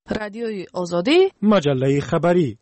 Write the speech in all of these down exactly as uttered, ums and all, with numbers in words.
رادیوی آزادی، مجله خبری.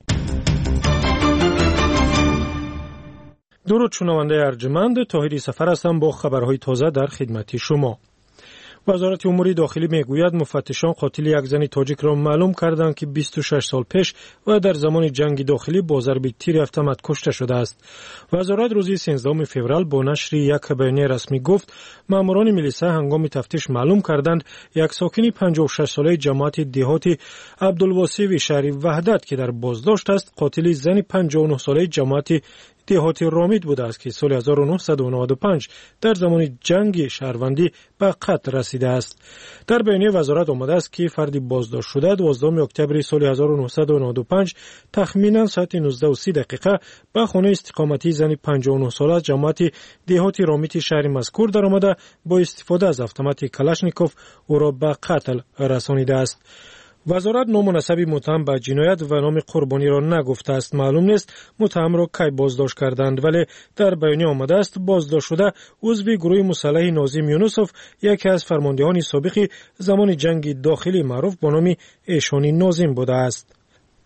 درود شنونده ارجمند، طاهری سفر هستم با خبرهای تازه در خدمت شما. وزارت امور داخلی میگوید مفتشان قاتل یک زن تاجیک را معلوم کردند که بیست و شش سال پیش و در زمان جنگ داخلی با ضرب تیر اتومات کشته شده است. وزارت روز سیزدهم فوریه با نشر یک بیانیه رسمی گفت ماموران میلیسا هنگام تفتیش معلوم کردند یک ساکن پنجاه و شش ساله جماعت دهاتی عبدالواسیع شهر وحدت که در بازداشت است قاتل زن پنجاه و نه ساله جماعت دهاتی رامید بوده است که سال هزار و نهصد و نود و پنج در زمان جنگ شهروندی به قتل رسیده است. در بیانیه وزارت آمده است که فردی بازداشت شده دوازدهم اکتبر سال هزار و نهصد و نود و پنج تخمینا ساعت نوزده و سی دقیقه به خانه استقامتی زن پنجاه و نه ساله جماعت دهاتی رامید شهر مذکور درآمده با استفاده از اتومات کلاشنیکوف او را به قتل رسانیده است. وزارت نام و نسب متهم به جنایت و نام قربانی را نگفته است. معلوم نیست متهم را کی بازداشت کردند، ولی در بیانیه آمده است بازداشت شده عضو گروه مسلح ناظم یونسوف، یکی از فرماندهان سابق زمان جنگ داخلی معروف به نام ایشانی ناظم بوده است.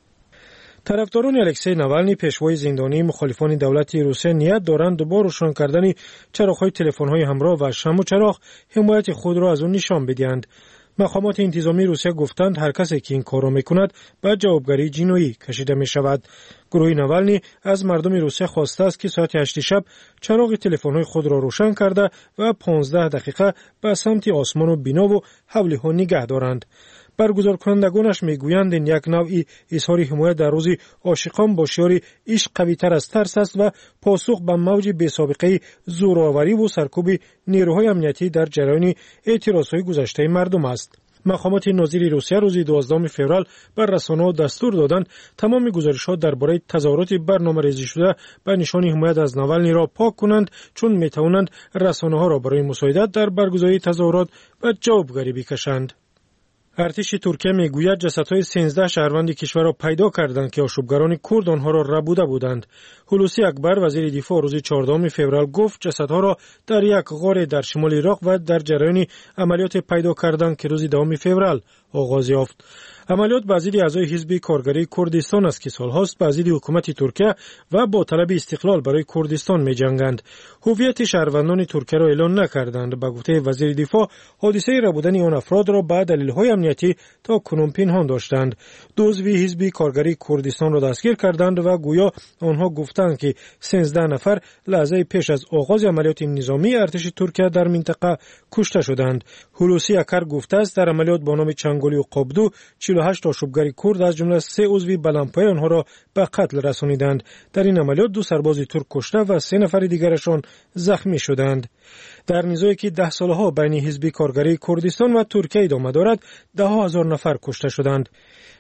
طرفداران الکسی ناوالنی پیشوای زندانی مخالفان دولت روسیه نیت دارند دوباره روشن کردن چراغ‌های تلفن‌های همراه و شمع و چراغ حمایت خود را از آن نشان بدهند. مقامات انتظامی روسیه گفتند هر کسی که این کار را میکند به جوابگری جنایی کشیده می شود. گروه ناوالنی از مردم روسیه خواسته است که ساعت هشت شب چراغ تلفن‌های خود را روشن کرده و پانزده دقیقه به سمت آسمان و بنا و حوله ها نگه دارند. برگزار کنندگانش میگویند این یک نوعی اظهار حمایت در روز عاشقان با شعار عشق قوی‌تر از ترس است و پاسخ به موج بی‌سابقه زورآوری و سرکوب نیروهای امنیتی در جریان اعتراضهای گذشته مردم است. مقامات ناظر روسیه روز دوازدهم فوریه بر رسانه‌ها دستور دادند تمام گزارش‌ها درباره تظاهرات برنامه‌ریزی شده به نشان حمایت از ناوالنی را پاک کنند، چون می‌توانند رسانه‌ها را برای مساعدت در برگزاری تظاهرات به جوابگری بکشند. ارتش ترکیه میگوید جسدهای سیزده شهروند کشور را پیدا کردند که آشوبگران کرد آنها را ربوده بودند. هلوسی اکبر وزیر دفاع روز چهاردهم فوریه گفت جسدها را در یک غار در شمال عراق و در جریان عملیات پیدا کردند که روز دهم فوریه آغاز یافت. عملیات به ضد اعضای حزب کارگری کردستان است که سالهاست به ضد حکومت ترکیه و با طلب استقلال برای کردستان می‌جنگند. هویت شهروندان ترکیه را اعلام نکردند. به گفته وزیر دفاع حادثه ربودن آن افراد را به دلایل امنیتی تا کنون پنهان داشتند. دو عضو حزب کارگری کردستان را دستگیر کردند و گویا آنها گفتند که سیزده نفر لحظه پیش از آغاز عملیات نظامی ارتش ترکیه در منطقه کشته شدند. هلوسی اکر گفته است در عملیات با نام چنگولی و قابدو چهل و هشت آشوبگر کرد از جمله سه عضو بلندپایه آنها را به قتل رسانیدند. در این عملیات دو سرباز ترک کشته و سه نفر دیگرشان زخمی شدند. در نزاعی که ده سالها بین حزب کارگری کردستان و ترکیه ادامه دارد ده هزار نفر کشته شدند.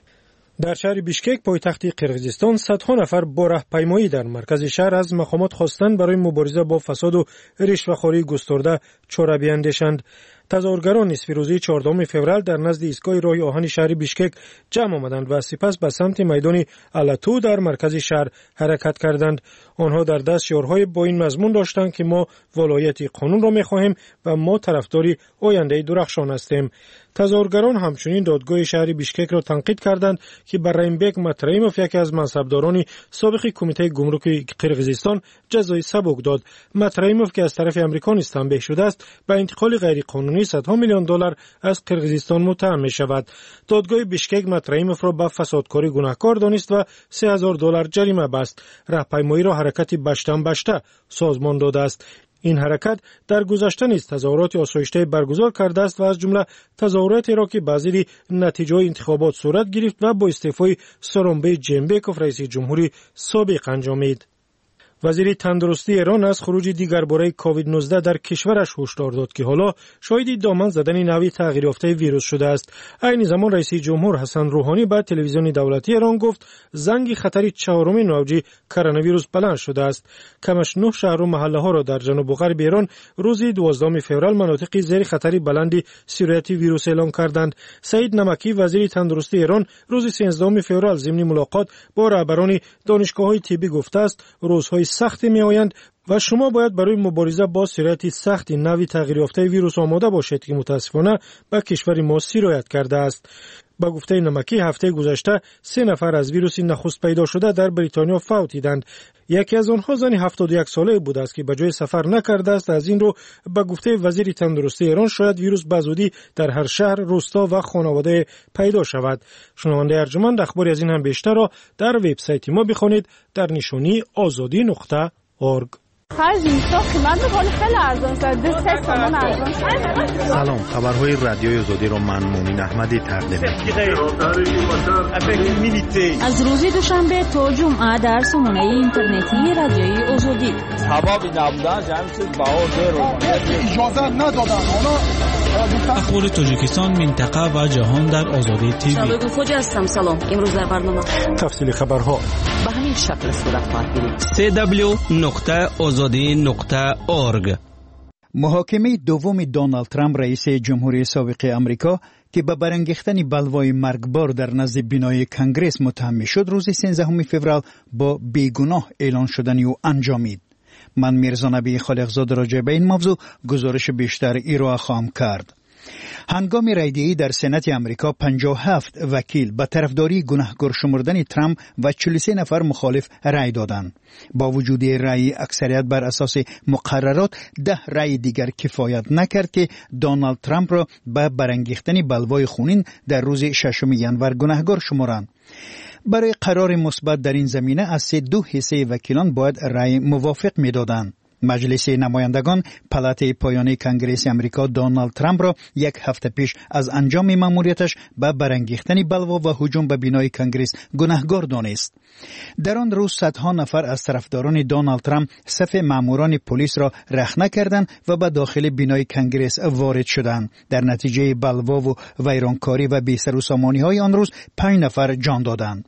در شهر بیشکک پایتخت قرقیزستان صدها نفر با راهپیمایی در مرکز شهر از مقامات خواستند برای مبارزه با فساد و رشوه‌خواری گسترده چاره بیندیشند. تظاهرگران نصف روزی چهاردهم فوریه در نزد ایستگاه راه آهن شهر بیشکک جمع آمدند و سپس به سمت میدان علتو در مرکز شهر حرکت کردند. آنها در دست شعارهای با این مضمون داشتند که ما ولایت قانون را می‌خواهیم و ما طرفدار آینده درخشان هستیم. تظاهرگران همچنین دادگاه شهر بیشکک را تنقید کردند که بر رحیمبک متریموف یکی از منصبداران سابق کمیته گمرک قرقیزستان جزای سبک داد. متریموف که از طرف امریکا تنبیه شده است به انتقال غیرقانونی صدها میلیون دلار از قرقیزستان متهم می شود. دادگاه بیشکک متریموف را به فسادکاری گناهکار دانست و سه هزار دلار جریمه بست. راهپیمایی را حرکت بشتن بشته سازمان داده است. این حرکت در گذشته نیز تظاهرات آسایشته برگزار کرده است و از جمله تظاهراتی را که بعضی نتیجه انتخابات صورت گرفت و با استعفای سورونبای جنبکوف رئیس جمهوری سابق انجامید. وزیر تندرستی ایران از خروج دیگر باره کووید نوزده در کشورش هشدار داد که حالا شاید دامن زدن نوعی تغییر یافته ویروس شده است. عین زمان رئیس جمهور حسن روحانی به تلویزیون دولتی ایران گفت زنگ خطر چهارمین موج کرونا ویروس بلند شده است. کمش نه شهر و محله ها را در جنوب و غرب ایران روز دوازدهم فوریه مناطق زیر خطر بلند سیریت ویروس اعلام کردند. سعید نمکی وزیر تندرستی ایران روز سیزدهم فوریه ضمن ملاقات با رهبران دانشگاه‌های طبی گفته است روزهای سختی می آیند و شما باید برای مبارزه با سرایت سخت نوی تغییر یافته ویروس آماده باشید که متاسفانه به کشور ما سرایت کرده است. با گفته نمکی هفته گذشته سه نفر از ویروس نخست پیدا شده در بریتانیا فوت دیدند. یکی از آنها زنی هفتاد و یک ساله بود است که به جای سفر نکرده است. از این رو به گفته وزیر تندرستی ایران شاید ویروس به زودی در هر شهر، روستا و خانواده پیدا شود. شنونده ارجمند، اخباری از این هم بیشتر را در وبسایت ما بخوانید در نشانی آزادی نقطه اورگ. سلام، خبرهای رادیوی آزادی را من مومن احمدی تقدیم می‌کنم. از روز دوشنبه تا جمعه در سامانه اینترنتی رادیوی آزادی. اخبار تاجیکستان، منطقه و جهان در آزادی تیوی. شبکه فوج هستم. سلام. امروز در برنامه تفصیل خبرها به همین شکل صورت خواهد گرفت. سی دبلیو نقطه آزادی نقطه اورگ. محاکمه دوم دونالد ترامپ رئیس جمهوری سابق امریکا که به برانگیختن بلوای مرگبار در نزد بینای کنگره متهم شد، روز سیزدهم فوریه با بیگناه اعلان شدن او انجامید. من میرزا نبی خالقزاده راجع به این موضوع گزارش بیشتر ارائه خواهم کرد. هنگام رایدهی در سنات امریکا پنجاه و هفت وکیل به طرفداری گناهکار شمردن ترامپ و چهل و سه نفر مخالف رای دادند. با وجود رای اکثریت بر اساس مقررات، ده رای دیگر کفایت نکرد که دونالد ترامپ را به برانگیختن بلوای خونین در روز ششم ژانویه گناهکار شمارند. برای قرار مثبت در این زمینه از سه دو حصه وکیلان باید رای موافق میدادند. مجلس نمایندگان پالات پایانی کنگره امریکا دونالد ترامپ را یک هفته پیش از انجام مأموریتش به برانگیختن بلوا و هجوم به بینای کنگره گناهکار دانست. در آن روز صدها نفر از طرفداران دونالد ترامپ صف ماموران پلیس را رخنه کردند و به داخل بینای کنگره وارد شدند. در نتیجه بلوا و ویرانکاری و بی‌سروسامانی های آن روز پنج نفر جان دادند.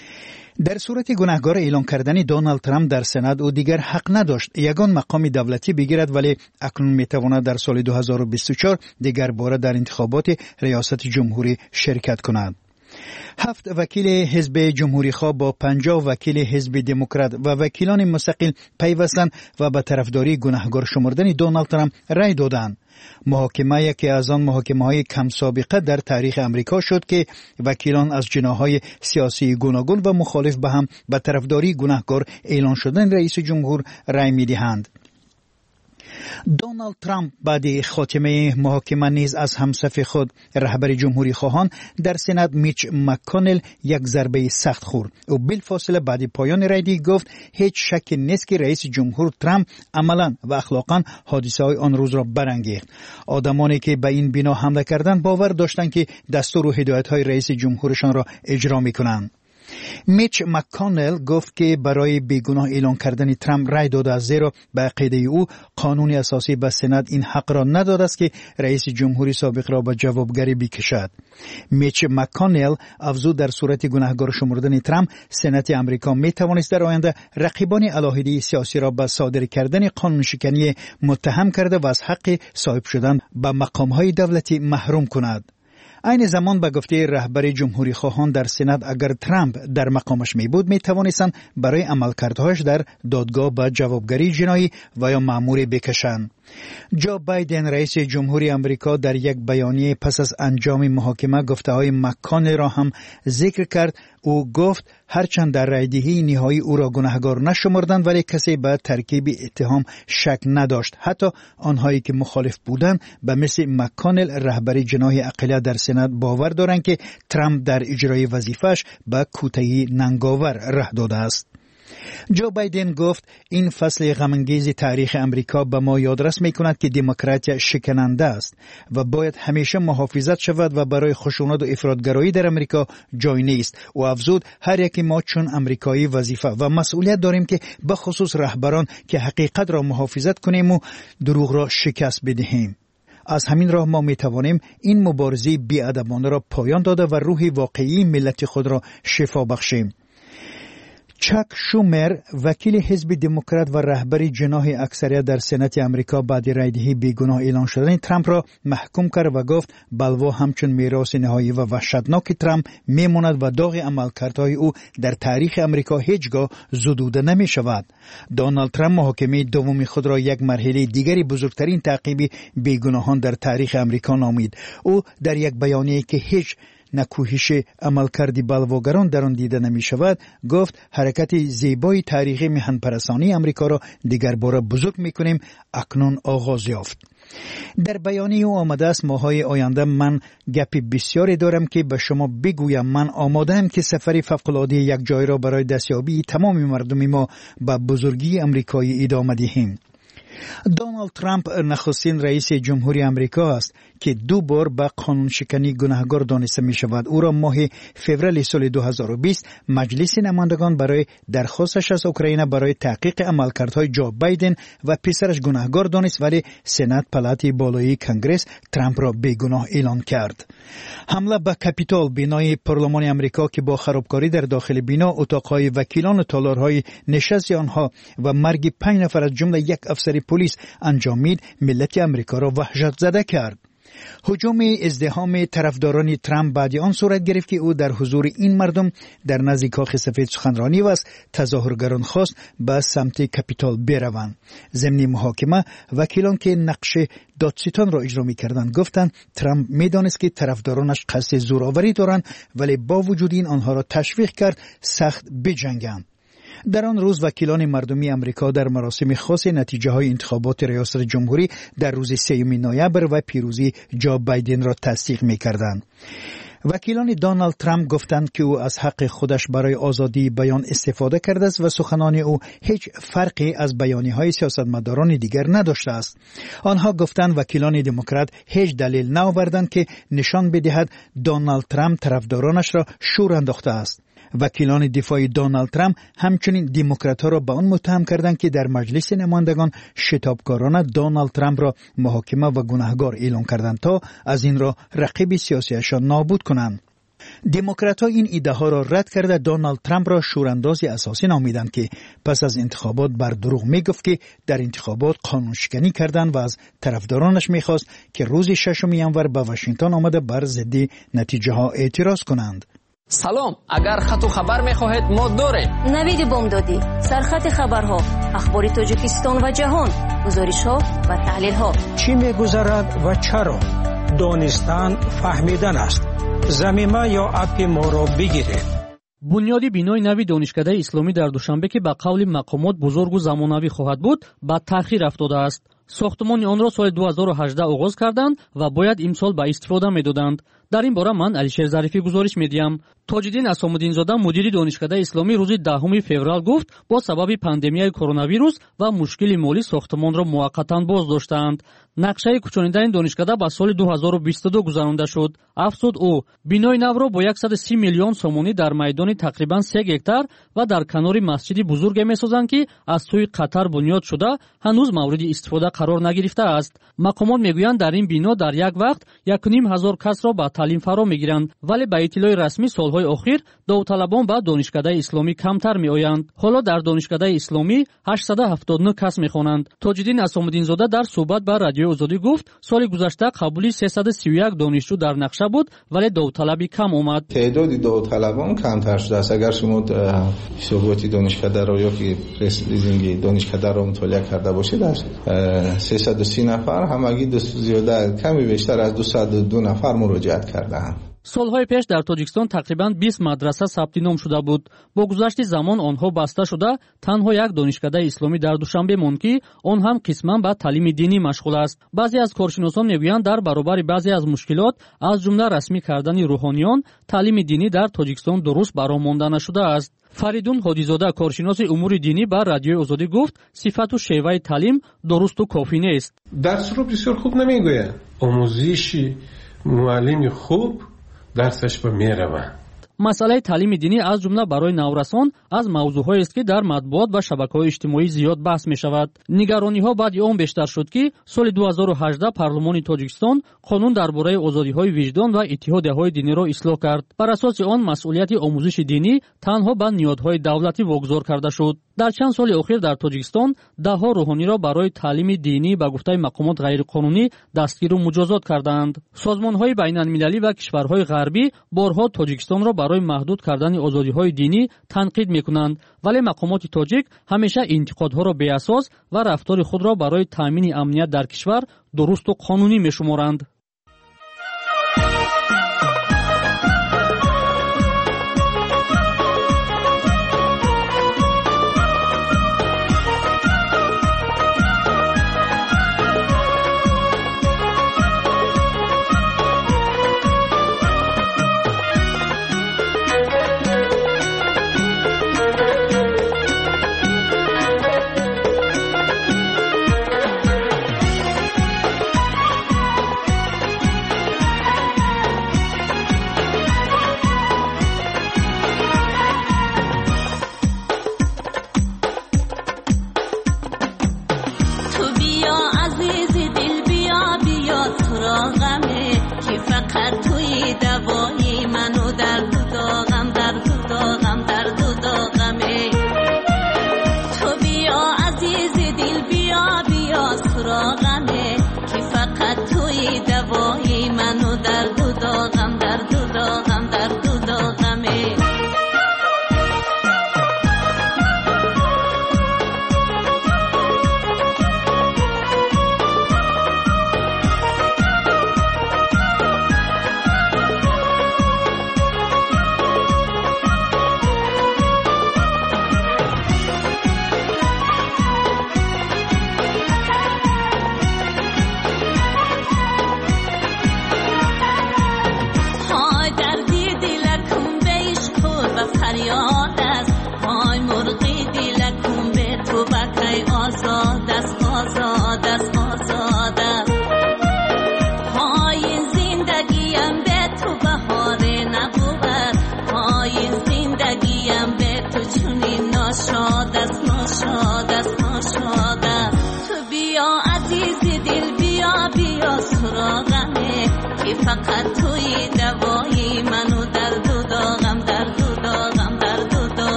در صورت گناهکار اعلان کردن دونالد ترامپ در سنات او دیگر حق نداشت یگان مقام دولتی بگیرد، ولی اکنون میتواند در سال دو هزار و بیست و چهار دیگر باره در انتخابات ریاست جمهوری شرکت کند. هفت وکیل حزب جمهوری خواه با پنجاه وکیل حزب دموکرات و وکیلان مستقل پیوستند و به طرفداری گناهکار شمردن دونالد ترامپ رای دادند. محاکمه یکی از آن محاکمه‌های کم سابقه در تاریخ امریکا شد که وکیلان از جناح‌های سیاسی گوناگون و مخالف به هم به طرفداری گناهکار اعلان شدن رئیس جمهور رای می‌دهند. دونالد ترامپ بعد خاتمه محاکمه نیز از همصف خود رهبر جمهوری خواهان در سنات میچ مک‌کانل یک ضربه سخت خورد. او بالفاصله بعد پایان رای گفت هیچ شک نیست که رئیس جمهور ترامپ عملاً و اخلاقاً حادثه‌های آن روز را برانگیخت. آدمانی که به این بنا حمله کردند باور داشتند که دستور و هدایت‌های رئیس جمهورشان را اجرا می‌کنند. میچ مک‌کانل گفت که برای بیگناه اعلان کردن ترامپ رای داده است، زیرا به عقیده او قانون اساسی به سنات این حق را نداده است که رئیس جمهوری سابق را به جوابگری بکشد. میچ مک‌کانل افزود در صورت گناهکار شمردن ترامپ سنات امریکا می توانست در آینده رقیبان علاهده سیاسی را به صادر کردن قانون شکنی متهم کرده و از حق صاحب شدن به مقام‌های دولتی محروم کند. این زمان به گفته رهبر جمهوری خواهان در سنات اگر ترامپ در مقامش می بود می توانستند برای عملکردهایش در دادگاه به جوابگری جنایی و یا مأموری بکشند. جو بایدن رئیس جمهوری امریکا در یک بیانیه پس از انجام محاکمه گفته‌های مک‌کانل را هم ذکر کرد. او گفت هرچند در رایدهی نهایی او را گناهکار نشمردند، ولی کسی به ترکیب اتهام شک نداشت. حتی آنهایی که مخالف بودند به مثل مک‌کانل رهبر جناح اقلیت در سنات باور دارند که ترامپ در اجرای وظیفه‌اش به کوتاهی ننگاور راه داده است. جو بایدن گفت این فصل غم‌انگیز تاریخ امریکا به ما یادرس می‌کند که دموکراتیا شکننده است و باید همیشه محافظت شود و برای خشونت و افراطگرایی در امریکا جای نیست. و افزود هر یک ما چون امریکایی وظیفه و مسئولیت داریم که به خصوص رهبران که حقیقت را محافظت کنیم و دروغ را شکست بدهیم. از همین راه ما می توانیم این مبارزه بی‌ادبانه را پایان داده و روح واقعی ملت خود را شفا بخشیم. چاک شومر وکیل حزب دموکرات و رهبر جناح اکثریت در سنات امریکا بعد رایدهی بیگناه اعلان شدن ترامپ را محکوم کرد و گفت بلوا همچون میراث نهایی و وحشتناک ترامپ میماند و داغ عملکردهای او در تاریخ امریکا هیچگاه زدوده نمی شود. دونالد ترامپ محاکمه دوم خود را یک مرحله دیگری بزرگترین تعقیب بیگناهان در تاریخ امریکا نامید. او در یک بیانیه که هیچ نکوهش عملکرد بلواگران در آن دیده نمی شود، گفت حرکت زیبای تاریخی میهن پرستانی امریکا را دیگر باره بزرگ می کنیم اکنون آغاز یافت. در بیانیه او آمده است ماهای آینده من گپی بسیاری دارم که به شما بگویم. من آماده‌ام که سفری فوق‌العاده یک جای را برای دستیابی تمام مردم ما به بزرگی امریکایی ادامه دهیم. دونالد ترامپ نخستین رئیس جمهوری امریکا است که دو بار به قانون شکنی گناهکار دانسته می شود. او را ماه فوریه سال دو هزار و بیست مجلس نمایندگان برای درخواستش از اوکراین برای تحقیق عملکردهای جو بایدن و پسرش گناهکار دانست، ولی سنات پالات بالای کنگره ترامپ را بیگناه اعلان کرد. حمله به کاپیتول، بنای پارلمان امریکا که با خرابکاری در داخل بنا، اتاقهای وکیلان و تالارهای نشست آنها و مرگ پنج نفر از جمله یک افسر پلیس انجامید، ملت امریکا را وحشت زده کرد. هجوم ازدحام طرفداران ترامپ بعد آن صورت گرفت که او در حضور این مردم در نزد کاخ سفید سخنرانی و از تظاهرگران خواست به سمت کاپیتول بروند. ضمن محاکمه وکیلان که نقش دادستان را اجرا می‌کردند گفتند ترامپ می‌دانست که طرفدارانش قصد زورآوری دارند، ولی با وجود این آنها را تشویق کرد سخت بجنگند. در آن روز وکیلان مردمی امریکا در مراسم خاص نتیجه های انتخابات ریاست جمهوری در روز سوم نوامبر و پیروزی جو بایدن را تصدیق می کردند. وکیلان دونالد ترامپ گفتند که او از حق خودش برای آزادی بیان استفاده کرده است و سخنان او هیچ فرقی از بیانیه‌های سیاستمداران دیگر نداشته است. آنها گفتند وکیلان دموکرات هیچ دلیل نآوردند که نشان بدهد دونالد ترامپ طرفدارانش را شور انداخته است. وکیلان دفاع دونالد ترامپ همچنین دموکرات‌ها را به آن متهم کردند که در مجلس نمایندگان شتابکارانه دونالد ترامپ را محاکمه و گناهکار اعلام کردند تا از این را رقیب سیاسیشان نابود کنند. دموکرات‌ها این ایده ها را رد کرده دونالد ترامپ را شورانداز اساسی نامیدند که پس از انتخابات بر دروغ میگفت که در انتخابات قانون شکنی کردند و از طرفدارانش میخواست که روز ششم ژانویه به واشنگتن آمده بر ضد نتیجه ها اعتراض کنند. سلام، اگر خط و خبر میخواهید ما داریم. نوید بامدادی، سرخط خبرها، اخبار تاجیکستان و جهان، گزارش‌ها و تحلیل‌ها. چی می‌گذرد و چرا؟ دانستن فهمیدن است. زمینه یا اپ ما را بگیرید. بنیادی بینای نوی دانشکده اسلامی در دوشنبه که به قول مقامات بزرگ و زمانوی خواهد بود، با تأخیر افتاده است. ساختمان آن را سال دو هزار و هجده آغاز کردند و باید امسال به استفاده می‌دادند. در این باره من علیشیر ظریفی گزارش می‌دهم. تاج‌الدین اسام‌الدین زاده مدیر دانشکده اسلامی روز دهم فوریه گفت با سبب پاندمیای کرونا ویروس و مشکل مالی ساختمان را موقتا باز داشتند. نقشه کوچانیدن این دانشکده به سال دو هزار و بیست و دو گذرانده شد. افزود او بینای نو را با صد و سی میلیون سومانی در میدان تقریبا سه گکتار و در کنار مسجد بزرگ می‌سازند که از سوی قطر بنیاد شده هنوز مورد استفاده قرار نگرفته است. مقامات میگویند در این بنا در یک وقت یک و نیم هزار کس را به تعلیم فرا میگیرند، ولی به اطلاع رسمی سالهای اخیر داوطلبان به دانشکده اسلامی کمتر میآیند. حالا در دانشکده اسلامی هشتصد و هفتاد و نه کس میخوانند. تاج‌الدین اسام‌الدین زاده در صحبت با رادیو آزادی گفت سال گذشته قبولی سیصد و سی و یک دانشجو در نقشه بود، ولی داوطلبی کم آمد. تعداد داوطلبان کمتر شده است. اگر شما حسابات دانشکده را یا که لیزینگ دانشکده را مطالعه کرده باشید، سیصد و سی نفر همگی دست زیاده کمی بیشتر از دویست و دو نفر مراجعت کردند. سالهای پیش در تاجیکستان تقریباً بیست مدرسه ثبت نام شده بود. با گذشت زمان آنها بسته شده. تنها یک دانشکده اسلامی در دوشنبه ماند که آن هم قسماً به تعلیم دینی مشغول است. بعضی از کارشناسان میگویند در برابر بعضی از مشکلات از جمله رسمی کردن روحانیان، تعلیم دینی در تاجیکستان درست برآمده نشده است. فریدون حادیزاده کارشناس امور دینی با رادیو آزادی گفت صفت و شیوه تعلیم درست و کافی نیست. درس رو بسیار خوب نمیگوید. آموزش معلم خوب درسش به میروه. مسئله تعلیم دینی از جمله برای نورسان از موضوعهایی است که در مطبوعات و شبکه‌های اجتماعی زیاد بحث می شود. نگرانی‌ها بعد آن بیشتر شد که سال دو هزار و هجده پارلمان تاجیکستان قانون درباره آزادی‌های وجدان و اتحادیه‌های دینی را اصلاح کرد. بر اساس آن مسئولیت آموزش دینی تنها به نیازهای دولتی واگذار کرده شد. در چند سال اخیر در تاجیکستان ده‌ها روحانی را برای تعلیم دینی به گفته مقامات غیرقانونی دستگیر و مجازات کردند. سازمان‌های بین‌المللی و کشورهای غربی بارها تاجیکستان را برای محدود کردن آزادی‌های دینی تنقید می‌کنند، ولی مقامات تاجیک همیشه انتقادها را بی اساس و رفتار خود را برای تامین امنیت در کشور درست و قانونی می‌شمارند.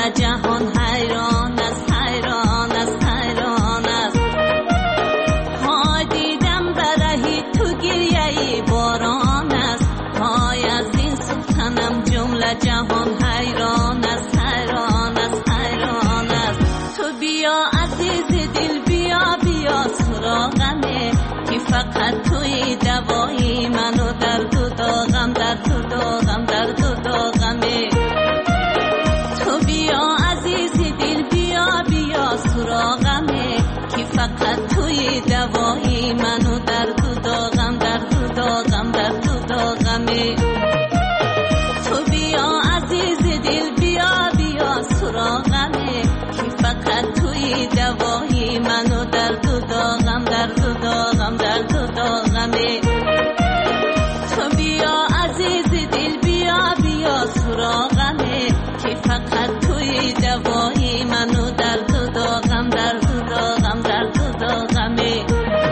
جمله جهان حیران است حیران است حیران است های دیدم برهی تو گریه باران است های از این سلطنم جمله جهان حیران است حیران است حیران است تو بیا عزیز دل بیا بیا سراغمه که فقط توی دوایی منو در تو داغم در تو داغم در تو داغمه تو بیا عزیز دل بیا بیا سراغمه که فقط توی دوایی منو در تو داغم در تو داغم در تو داغمه تو بیا عزیز دل بیا بیا سراغمه که فقط توی دوایی منو در تو داغم در تو داغم در تو داغمه تو بیا عزیز دل بیا بیا سراغمه که فقط توی دوایی منو در تو داغم در تو داغم در تو داغمه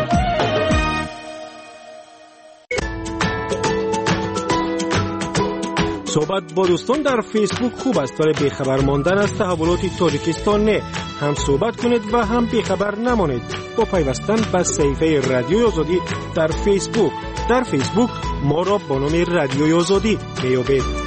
صحبت با دوستان در فیسبوک خوب است ولی بیخبر ماندن از تحولات تاجیکستان نه. هم صحبت کنید و هم بیخبر نمانید با پیوستن به صفحه رادیوی آزادی در فیسبوک. در فیسبوک ما را با نام رادیوی آزادی میابید.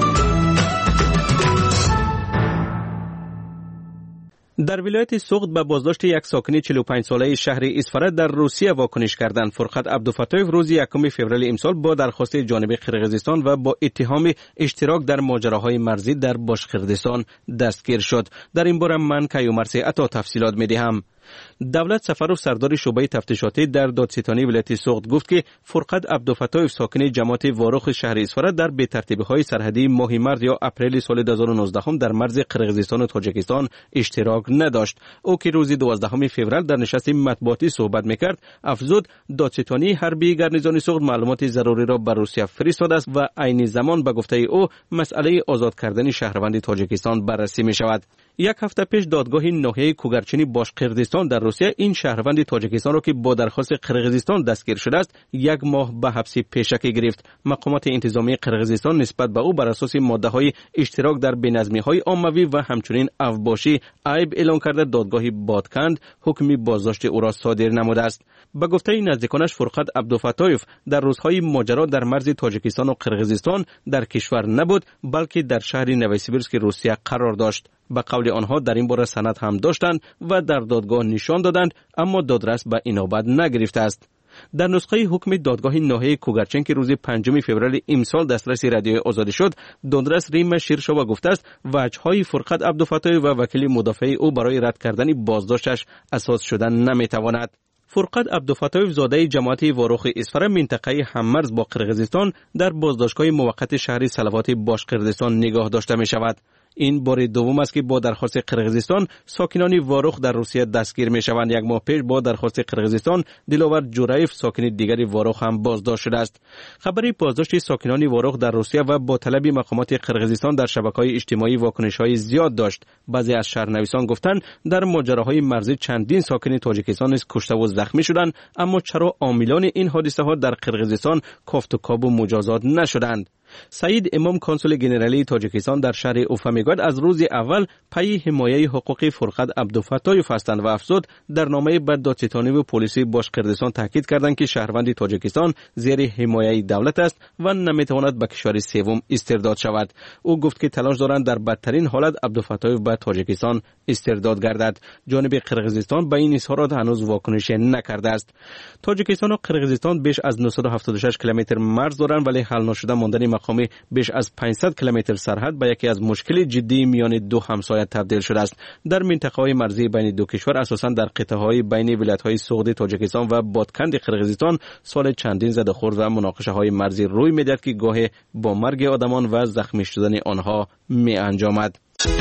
در ولایت سوغد به بازداشت یک ساکن چهل و پنج ساله شهر اسفرت در روسیه واکنش کردند. فرقت عبدالفتاحیف روز یکم فوریه امسال با درخواست جانب قرقیزستان و با اتهام اشتراک در ماجراهای مرزی در باشقردستان دستگیر شد. در این باره من کیومرث عطا تفصیلات می‌دهم. دولت سفرو سردار شعبه تفتیشاتی در دادستانی ولایت سوغد گفت که فرقت عبدالفتاحیف ساکن جماعت واروخ شهر اسفرت در بی‌ترتیبی‌های سرحدی ماه مارس یا اپریل سال دو هزار و نوزده در مرز قرقیزستان و تاجیکستان اشتراک نداشت. او که روز دوازدهم فوریه در نشست مطبوعاتی صحبت می‌کرد افزود دادستانی حربی گارنیزون سوغد معلومات ضروری را به روسیه فرستاده است و عین زمان به گفته او مسئله آزاد کردن شهروند تاجیکستان بررسی می‌شود. یک هفته پیش دادگاه ناحیه کوگرچینی باشقردستان در روسیه این شهروند تاجیکستان را که با درخواست قرقیزستان دستگیر شده است یک ماه به حبس پیشکی گرفت. مقامات انتظامی قرقیزستان نسبت به او بر اساس ماده‌های اشتراک در بی‌نظمی‌های عمومی و همچنین اوباشی عیب اعلام کرده دادگاه بادکند حکم بازداشت او را صادر نموده است. به گفته نزدیکانش فرقت عبدالفتاحیف در روزهای ماجرا در مرز تاجیکستان و قرقیزستان در کشور نبود بلکه در شهر نوسیبیرسک روسیه قرار داشت. به قول آنها در این باره سند هم داشتند و در دادگاه نشان دادند اما دادرس به اینابت نگرفته است. در نسخه حکم دادگاه ناحیه کوگرچین که روز پنجم فوریه امسال دسترسی رادیوی آزادی شد دادرس ریم شیرشوا گفته است وجه‌های فرقت عبدالفتاحیف و وکیل مدافع او برای رد کردن بازداشتش اساس شدن نمیتواند. فرقت عبدالفتاحیف زاده جماعت واروخ اسفره منطقه هممرز با قرقیزستان در بازداشتگاه موقت شهر سلوات باشقردستان نگاه داشته می شود. این بار دوم است که با درخواست قرقیزستان ساکنان واروخ در روسیه دستگیر می شوند. یک ماه پیش با درخواست قرقیزستان دلاور جورایف ساکن دیگری واروخ هم بازداشت شده است. خبری بازداشت ساکنان واروخ در روسیه و با طلب مقامات قرقیزستان در شبکه‌های اجتماعی واکنش‌های زیاد داشت. بعضی از شهرنویسان گفتند در ماجراهای مرزی چندین ساکن تاجیکستان نیز کشته و زخمی شدند اما چرا عاملان این حادثه ها در قرقیزستان کافت و کاب و مجازات نشدند؟ سعید امام کنسول گنرالی تاجیکستان در شهر اوفا میگوید از روز اول پای حمایت حقوقی فرقت عبدالفتاحیف هستند و افزود در نامه به دادستانی و پلیسی باشقردستان تاکید کردند که شهروند تاجیکستان زیر حمایت دولت است و نمیتواند به کشور سوم استرداد شود. او گفت که تلاش دارند در بدترین حالت عبدالفتاحیف به تاجیکستان استرداد گردد. جانب قرقیزستان به این اظهارات هنوز واکنش نکرده است. تاجیکستان و قرقیزستان بیش از نهصد و هفتاد و شش کیلومتر مرز دارند ولی حل نشده ماندن مقامی بیش از پانصد کیلومتر سرحد به یکی از مشکل جدی میان دو همسایه تبدیل شده است. در منطقه‌های مرزی بین دو کشور اساساً در قطعه‌های بین ولایت‌های سوغد تاجیکستان و بادکند قرقیزستان سال چندین زده‌خورد و مناقشه‌های مرزی روی می‌دهد که گاهی با مرگ آدمان و زخمی شدن آنها می‌انجامد.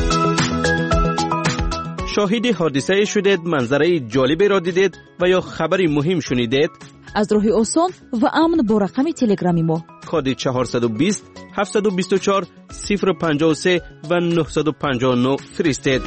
شاهد حادثه شدید، منظره جالبی را دیدید و یا خبری مهم شنیدید؟ از راه آسان و امن با رقم تلگرامی ما کد چهارصد و بیست هفتصد و بیست و چهار صفر و پنجاه و سه و نهصد و پنجاه و نه فرستید.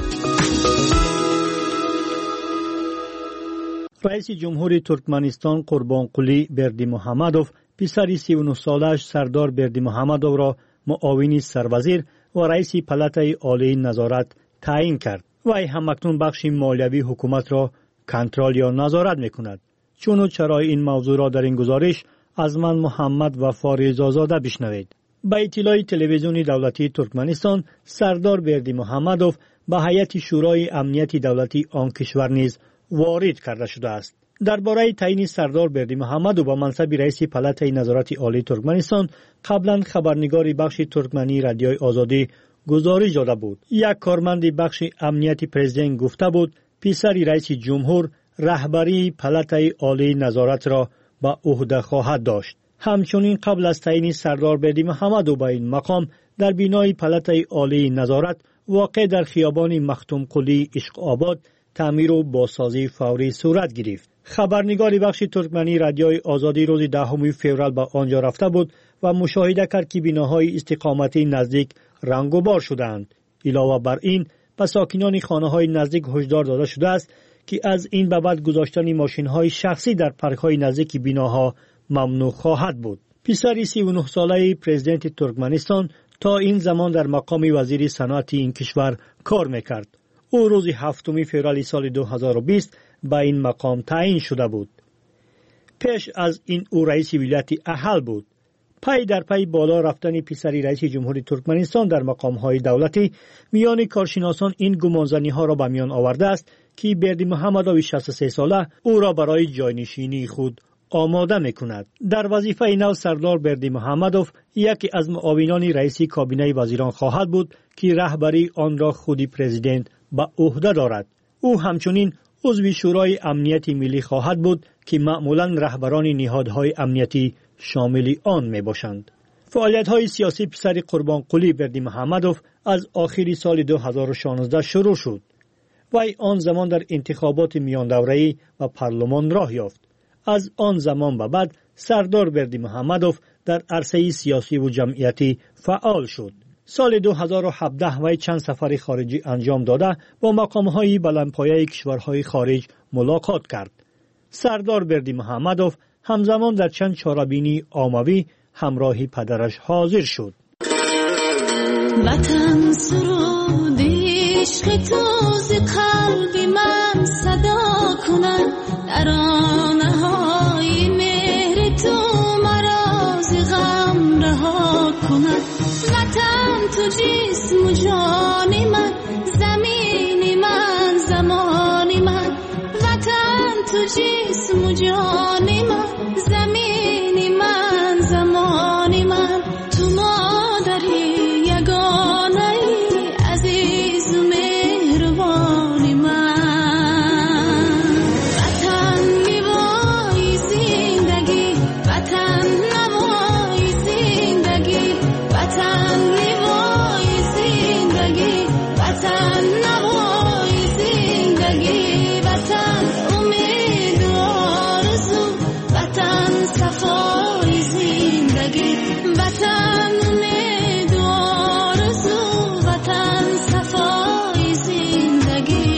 رئیس جمهور ترکمنستان قربانقلی بردیمحمدوف پسر سی و نه سالش سردار بردیمحمدوف را معاون سروزیر و رئیس پلاتای عالی نظارت تعیین کرد. وی همکنون بخش مالیوی حکومت را کنترل یا نظارت میکند. چون و چرای این موضوع را در این گزارش از من محمد وفا رضازاده بشنوید. به اطلاع تلویزیون دولتی ترکمنستان، سردار بردی محمدوف به هیئت شورای امنیت دولتی آن کشور نیز وارد کرده شده است. درباره تعیین سردار بردی محمدوف به منصب رئیس پالاتای نظارت عالی ترکمنستان قبلا خبرنگار بخش ترکمنی رادیوی آزادی گزارش داده بود. یک کارمند بخش امنیت پرزیدنت گفته بود پسر رئیس جمهور رهبری پالاتای عالی نظارت را به عهده خواهد داشت. همچنین قبل از تعیین سردار بردی محمدوف به این مقام در بینای پالاتای عالی نظارت واقع در خیابان مختوم قلی عشق آباد تعمیر و بازسازی فوری صورت گرفت. خبرنگار بخش ترکمنی رادیوی آزادی روز دهم فوریه به آنجا رفته بود و مشاهده کرد که بیناهای استقامتی نزدیک رنگ و بار شدند. علاوه بر این به ساکنان خانه‌های نزدیک هشدار داده شده است که از این به بعد گذاشتن ماشین‌های شخصی در پارک‌های نزدیک بیناها ممنوع خواهد بود. پسر سی و نه ساله پرزیدنت ترکمنستان تا این زمان در مقام وزیر صنعت این کشور کار میکرد. او روز هفتم فوریه سال دو هزار و بیست به این مقام تعیین شده بود. پیش از این او رئیس ولایت احل بود. پای در پای بالا رفتن پسر رئیس جمهوری ترکمنستان در مقام‌های دولتی میان کارشناسان این گمانزنی‌ها را به میان آورده است که بردی محمدوف شصت و سه ساله او را برای جاینشینی خود آماده میکند. در وظیفه نو سردار بردی محمدوف یکی از معاونان رئیس کابینه وزیران خواهد بود که رهبری آن را خودی پرزیدنت به عهده دارد. او همچنین عضو شورای امنیت ملی خواهد بود که معمولاً رهبران نهادهای امنیتی شامل آن می باشند. فعالیت‌های سیاسی پسر قربان قلی بردی محمدوف از آخر سال دو هزار و شانزده شروع شد. وی آن زمان در انتخابات میان دوره‌ای و پارلمان راه یافت. از آن زمان به بعد سردار بردی محمدوف در عرصه سیاسی و جمعیتی فعال شد. سال دو هزار و هفده وی چند سفر خارجی انجام داده با مقام‌های بلندپایه کشورهای خارج ملاقات کرد. سردار بردی محمدوف همزمان در چند چاره‌بینی عاموی همراه پدرش حاضر شد. وطن سرود عشق تو ز قلب من صدا کند، ترانه‌های مهر تو مرا ز غم رها کند. وطن تو جسم و جان من، زمین من زمان من. وطن تو جسم و جان من، زمین من زمان من. تو مادری یگانه ای، عزیز و مهربان من. وطن میوای زندگی، وطن نوای زندگی. وطن میوای زندگی، وطن نوای زندگی. وطن امید و آرزو، وطن صفای زندگی. وطن امید و آرزو، وطن صفای زندگی.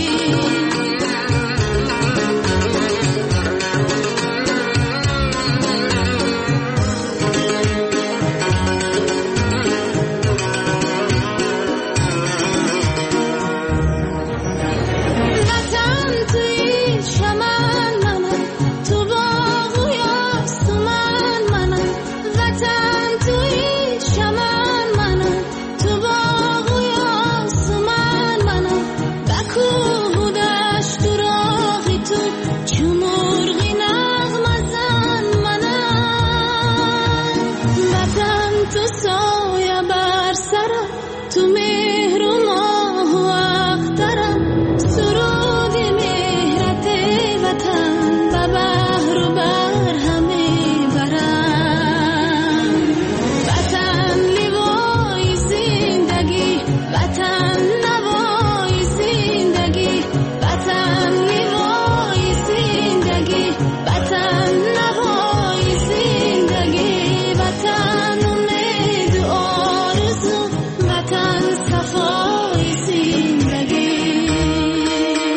وطن توی چمن منم، تو باغ و یاسمن منم. وطن توی چمن منم، تو باغ و یاسمن منم. به کوه و دشت و راغی تو، چو مرغی نغمه زن منم. وطن تو سایه بر سرم، تو مهر و ماه و اخترم. سرود مهرت وطن به بحر و بر همه برم. وطن لیوای زندگی، وطن نوای زندگی. وطن لیوای زندگی، وطن نوای زندگی. وطن امید و آرزو، وطن صفای زندگی.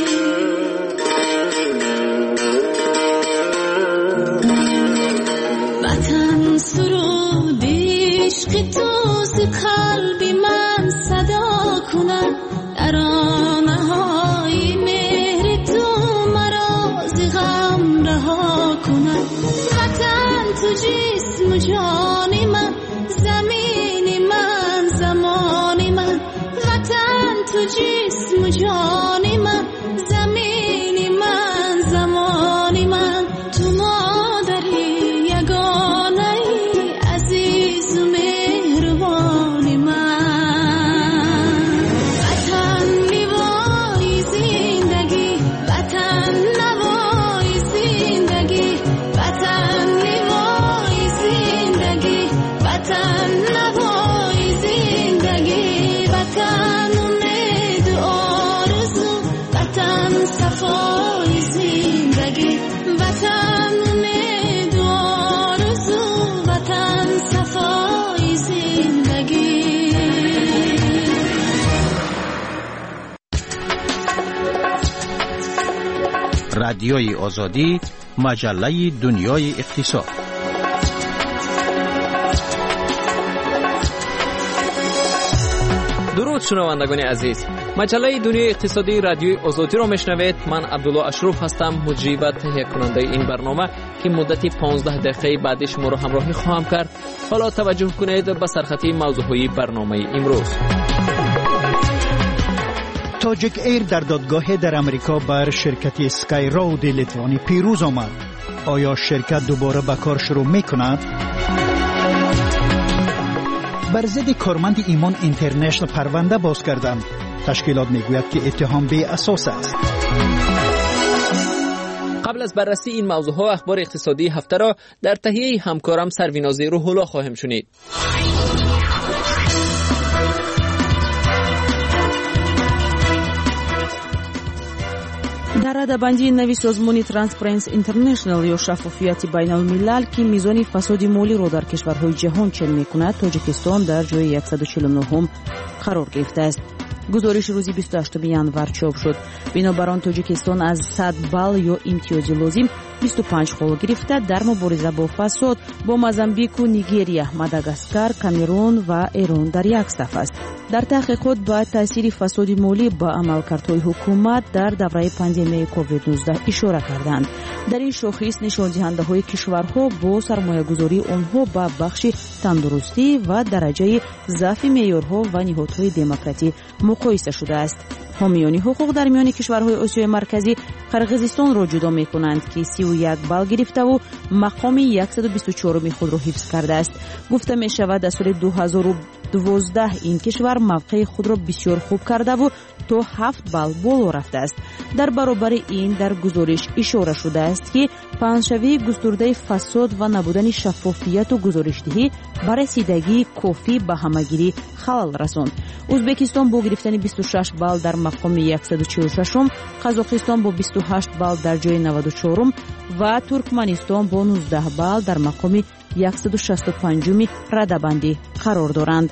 تو جسم و جان من زمینی من زمانی من تو مادری یگانه ای عزیز و مهربانی من وطن لیوای زندگی وطن نوای زندگی وطن لیوای زندگی وطن نوای زندگی وطن امید و آرزو وطن صفای زندگی وطن امید و آرزو وطن صفای زندگی رادیوی آزادی، مجله دنیای اقتصاد. درود شنوندگان عزیز، مجله دنیای اقتصادی رادیوی آزادی را میشنوید. من عبدالله اشرف هستم، مجری و تهیه کننده این برنامه که مدتی پانزده دقیقه بعدش ما را همراهی خواهم کرد. حالا توجه کنید به سرخطی موضوعی برنامه امروز. تاجیک ایر در دادگاه در امریکا بر شرکت اسکای رود لیتوانی پیروز آمد. آیا شرکت دوباره به کار شروع میکند؟ بر ضد کارمند ایمان اینترنشنال پرونده باز کردند. تشکیلات میگوید که اتهام بی اساس است. قبل از بررسی این موضوع ها اخبار اقتصادی هفته را در تهیه همکارم سرویناز روح الله خواهیم شنید. در رده‌بندی نوی سازمان ترانسپرنسی اینترنشنال یا شفافیت بین الملل که میزان فساد مالی را در کشورهای جهان چنین میکند، تاجیکستان در جای صد و چهل و نه قرار گرفته است. گزارش روزی بیست و هشتم ینور چاپ شد. بنابر آن تاجیکستان از صد بال یا امتیاز لازم بیست و پنج خال گرفته در مبارزه با فساد با موزامبیک و نیگریا، ماداگاسکار، کامرون و ایران در یک صف است. در تحقیقات با تاثیر فساد مالی با عملکردهای حکومت در دوره پاندمی کووید نوزده اشاره کردند. در این شاخص نشان دهنده های کشورها با سرمایه گذاری آنها با بخش تندرستی و درجه ضعف معیارها و نهادهای دموکراتی مقایسه شده است. حامیان حقوق در میان کشورهای آسیای مرکزی قرقیزستان را جدا می‌کنند که سی و یک بال گرفته و مقام صد و بیست و چهار خود را حفظ کرده است. گفته می شود در سال دو هزار و دوازده این کشور موقع خود را بسیار خوب کرده و تا هفت بال بالا رفته است. در برابر این در گزارش اشاره شده است که پنجشنبه گسترده فساد و نبودن شفافیت و گزارشدهی بر رسیدگی کافی به همگیری خلل رساند. ازبکستان با گرفتن بیست و شش بال در مقام صد و چهل و شش، قزاقستان با بیست و هشت بال در جای نود و چهار و ترکمنستان با نوزده بال در مقام صد و شصت و پنج رده‌بندی قرار دارند.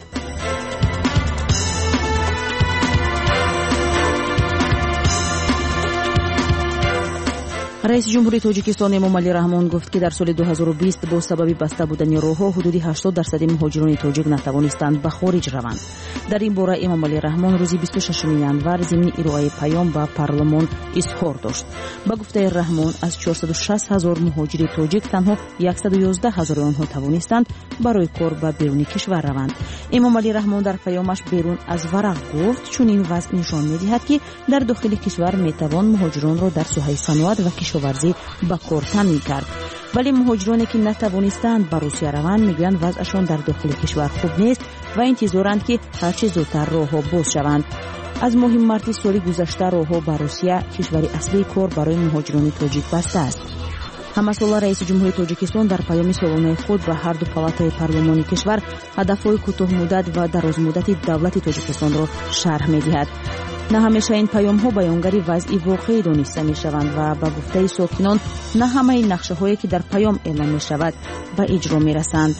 رئیس جمهوری تاجیکستان امامعلی رحمان گفت که در سال دو هزار و بیست با سبب بسته بودن راه‌ها حدود هشتاد درصد مهاجران تاجیک نتوانستند به خارج روند. در این باره امامعلی رحمان روز بیست و ششم ینور ضمن ارائه پیام به پارلمان اظهار داشت. با گفته رحمان از چهارصد و شصت هزار مهاجر تاجیک تنها صد و یازده هزار آنها توانستند برای کار به بیرون کشور روند. امامعلی رحمان در پیامش بیرون از ورق گفت چون این وضع نشان می‌دهد که در داخل کشور میتوان مهاجران را در ساحه صنعت و کشاورزی به کار تامین کرد. ولی مهاجرانی که نتوانستند به روسیه روند میگویند وضعشان در داخل کشور خوب نیست و انتظارند که هرچه زودتر راه‌ها باز شوند. از ماه مارس سال گذشته راه‌ها به روسیه کشور اصلی کار برای مهاجران تاجیک بسته است. همساله رئیس جمهوری تاجیکستان در پیام سالانه خود به هر دو پالاتای پارلمانی کشور هدفهای کوتاه مدت و دراز مدت دولت تاجیکستان را شرح می‌دهد. نه همیشه این پیام ها بیانگری وضعی واقعی دانسته می شوند و با گفته ساکنان نه همه این نقشه هایی که در پیام اعلام می شود به اجرا می رسند.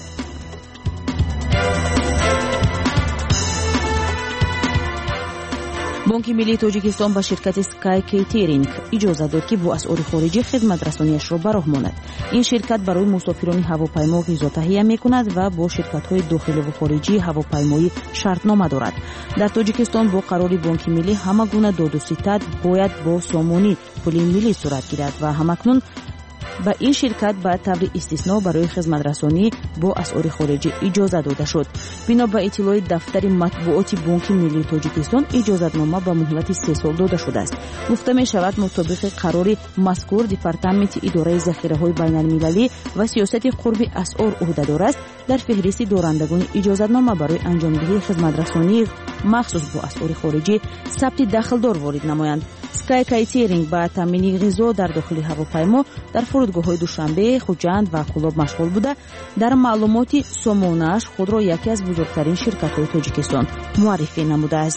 بانک ملی تاجیکستان با شرکت اسکای کیترینگ اجازه داد که با اسعار خارجی خدمت رسانیش را به راه ماند. این شرکت برای مسافران هواپیما غذا تهیه می‌کند و با شرکت‌های داخلی و خارجی هواپیمایی شرطنامه دارد. در تاجیکستان با قرار بانک ملی همه گونه داد و ستد باید با سامانی پول ملی صورت گیرد و همکنون به این شرکت به طور استثنا برای خدمت رسانی با اسعار خارجی اجازه داده شد. بنا به اطلاع دفتر مطبوعات بانک ملی تاجیکستان اجازتنامه به مهلت سه سال داده شده است. گفته می شود مطابق قرار مذکور دپارتمنت اداره ذخیره‌های بین‌المللی و سیاست قرب اسعار عهدهدار است در فهرست دارندگان اجازتنامه برای انجامدهی خدمت رسانی مخصوص با اسعار خارجی ثبت دخلدار وارد نمایند. سکای کایترینگ با تامین غذا در داخل هواپیما در فرودگاه‌های دوشنبه، خوجند و کلاب مشغول بوده. در معلومات سامانه‌اش خود را یکی از بزرگترین شرکت‌های تاجیکستان معرفی نموده است.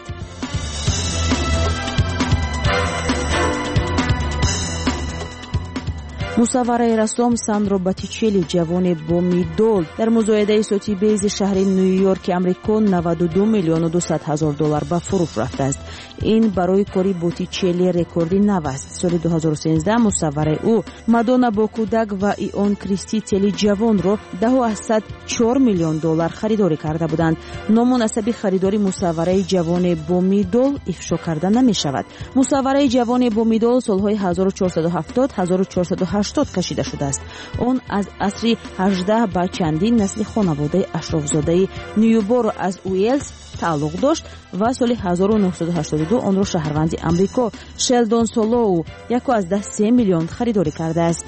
مصور رسام ساندرو باتیچلی جوان با میدال در مزایده سوتی بیز شهر نیویورک امریکا نود و دو میلیون و دویست هزار دلار به فروش رفته است. این برای کاری باتیچلی رکوردی نو است. سال دو هزار و سیزده مصور او مادونا با کودک و ایون کریستی تلی جوان را ده و چهار میلیون دلار خریداری کرده بودند. نامناسب خریداری مصور جوان با میدال افشا کرده نمی شود. مصور جوان با میدال سالهای هزار و چهارصد و هفتاد هزار و چهارصد و هشتاد کشیده شده است. آن از عصر هجده با چندین نسل خانواده اشرافزاده نیوبورو از ویلز تعلق داشت و سال هزار و نهصد و هشتاد و دو آن را شهروند امریکا شلدون سولو یک از ده سه میلیون خریداری کرده است.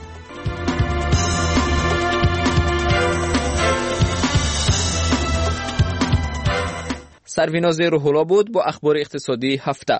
سرویناز روح‌الله بود با اخبار اقتصادی هفته.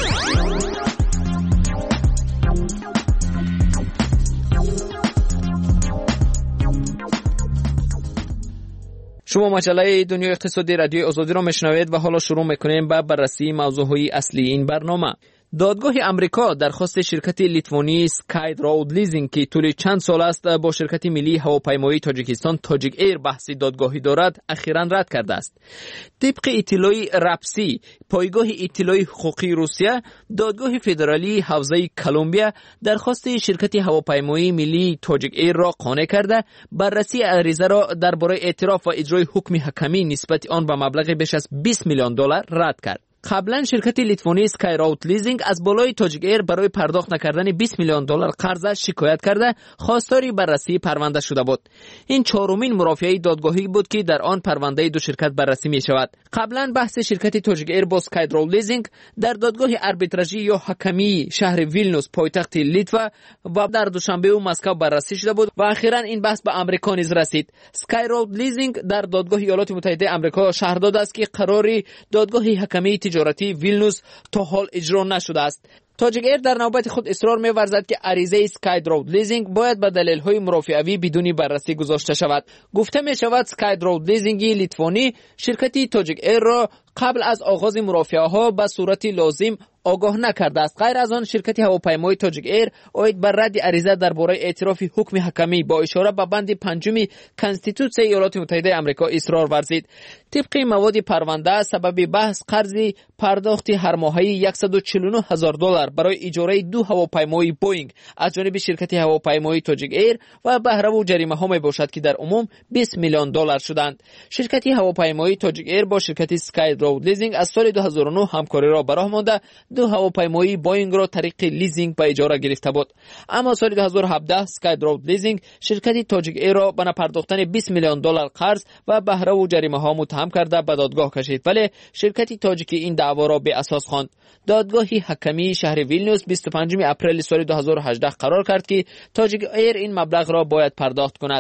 شما مجله دنیای اقتصادی رادیوی آزادی را میشنوید و حالا شروع میکنیم با بررسی موضوعهای اصلی این برنامه. دادگاه امریکا درخواست شرکت لیتوانی سکای رود لیزینگ که طول چند سال است با شرکت ملی هواپیمایی تاجیکستان تاجیک ایر بحث دادگاهی دارد اخیراً رد کرده است. طبق اطلاع رپسی پایگاه اطلاع حقوقی روسیه، دادگاه فدرالی حوزه کلمبیا درخواست شرکت هواپیمایی ملی تاجیک ایر را قانع کرده بررسی عریضه را درباره اعتراف و اجرای حکم حکمی نسبت آن به مبلغ بیش از بیست میلیون دلار رد کرد. قبلا شرکت لیتوانی سکای رود لیزینگ از بالای تاجیک ایر برای پرداخت نکردن بیست میلیون دلار قرض شکایت کرده خواستاری بررسی پرونده شده بود. این چهارمین مرافعه دادگاهی بود که در آن پرونده دو شرکت بررسی می شود. قبلا بحث شرکت تاجیک ایر با سکای رود لیزینگ در دادگاه آربیتراژی یا حکمی شهر ویلنوس پایتخت لیتوا و در دوشنبه و مسکو بررسی شده بود و اخیراً این بحث به امریکا نیز رسید. سکای رود لیزینگ در دادگاه ایالات متحده آمریکا شهر داده است که قراری دادگاه حکمی تجارتی ویلنوس تا حال اجرا نشده است. تاجیک ایر در نوبت خود اصرار می‌ورزد که عریضه سکای رود لیزینگ باید به دلایل‌های مرافعه‌ای بدون بررسی گذاشته شود. گفته می‌شود سکای رود لیزینگ لیتوانی شرکتی تاجیک ایر را قبل از آغاز مرافعه‌ها به صورت لازم آگاه نکرده است. غیر از آن شرکت هواپیمایی تاجیک ایر اوید بر رد عریضه درباره اعتراف حکم حکمی با اشاره به بند پنجم کانستیتوسیون ایالات متحده آمریکا اصرار ورزید. طبق مواد پرونده سبب بحث قرض پرداخت هر ماهی صد و چهل و نه هزار دلار برای اجاره دو هواپیمای بوینگ از جانب شرکت هواپیمایی تاجیک ایر و بهره و جریمه ها می باشد که در عموم بیست میلیون دلار شدند. شرکت هواپیمایی تاجیک ایر با شرکت سکای رود لیزینگ از سال دو هزار و نه همکاری را براه مانده دو هواپیمایی بوینگ را طریق لیزینگ به اجاره گرفته بود. اما سال دو هزار و هفده سکای رود لیزینگ شرکت تاجیک ایر را به پرداختن بیست میلیون دلار قرض و بهره و جریمه ها متهم کرده به دادگاه کشید، ولی شرکت تاجیکی این دعوا را به اساس خواند. دادگاه حکمی شهر ویلنیوس بیست و پنجم اپریل سال دو هزار و هجده قرار کرد که تاجیک ایر این مبلغ را باید پرداخت کند.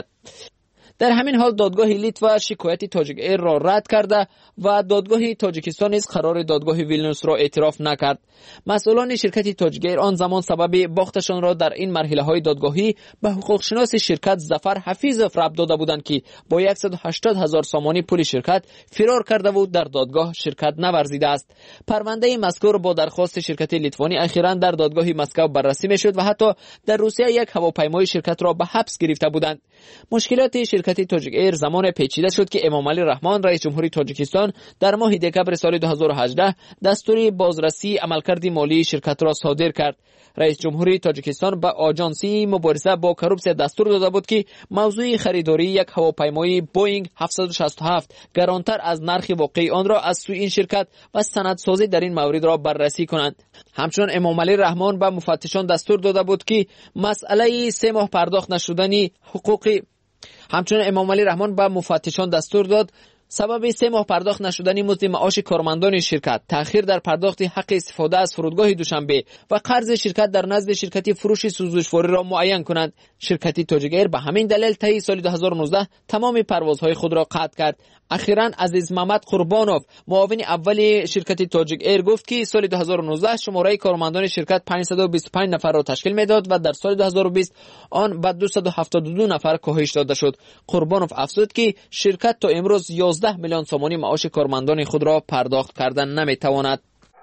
در همین حال دادگاه لیتوا شکایت تاجیک ایر را رد کرده و دادگاه تاجیکستان نیز قرار دادگاه ویلنیوس را اعتراف نکرد. مسئولان شرکت تاجیک ایر آن زمان سبب باختشان را در این مرحله های دادگاهی به حقوق شناس شرکت ظفر حفیظов ربط داده بودند که با صد و هشتاد هزار سامانی پول شرکت فرار کرده و در دادگاه شرکت نورزیده است. پرونده مذکور با درخواست شرکت لیتوانی اخیراً در دادگاه مسکو بررسی میشد و حتی در روسیه یک هواپیمای شرکت را به حبس گرفته بودند. مشکلات شرکت شرکت تاجیک ایر زمان پیچیده شد که امام علی رحمان رئیس جمهوری تاجیکستان در ماه دکمبر سال دو هزار و هجده دستور بازرسی عملکرد مالی شرکت را صادر کرد. رئیس جمهوری تاجیکستان به آژانسی مبارزه با کروپسیا دستور داده بود که موضوع خریداری یک هواپیمای بوینگ هفتصد و شصت و هفت گرانتر از نرخ واقعی آن را از سوی این شرکت و سندسازی در این مورد را بررسی کنند. همچنین امام علی رحمان به مفتشان دستور داده بود که مسئله سه ماه پرداخت نشدنی حقوقی همچنین امام علی رحمان به مفتشان دستور داد سبب سه ماه پرداخت نشدنی مزد معاش کارمندان شرکت، تأخیر در پرداخت حق استفاده از فرودگاه دوشنبه و قرض شرکت در نزد شرکت فروش سوزشواری را معین کنند. شرکت تاجیک ایر به همین دلیل طی سال دو هزار و نوزده تمام پروازهای خود را قطع کرد. اخیراً عزیز محمد قربانوف معاون اول شرکت تاجیک ایر گفت که سال دو هزار و نوزده شماره کارمندان شرکت پانصد و بیست و پنج نفر را تشکیل میداد و در سال دو هزار و بیست آن به دویست و هفتاد و دو نفر کاهش داده شد. قربانوف افزود که شرکت تا امروز یازده میلیون سومانی معاش کارمندان خود را پرداخت کردن نمیتواند.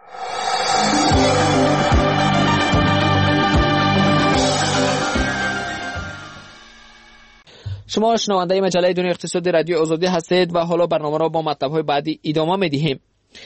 شما شنونده مجله دنیای اقتصادی رادیو آزادی هستید و حالا برنامه را با مطلب‌های بعدی ادامه می‌دهیم.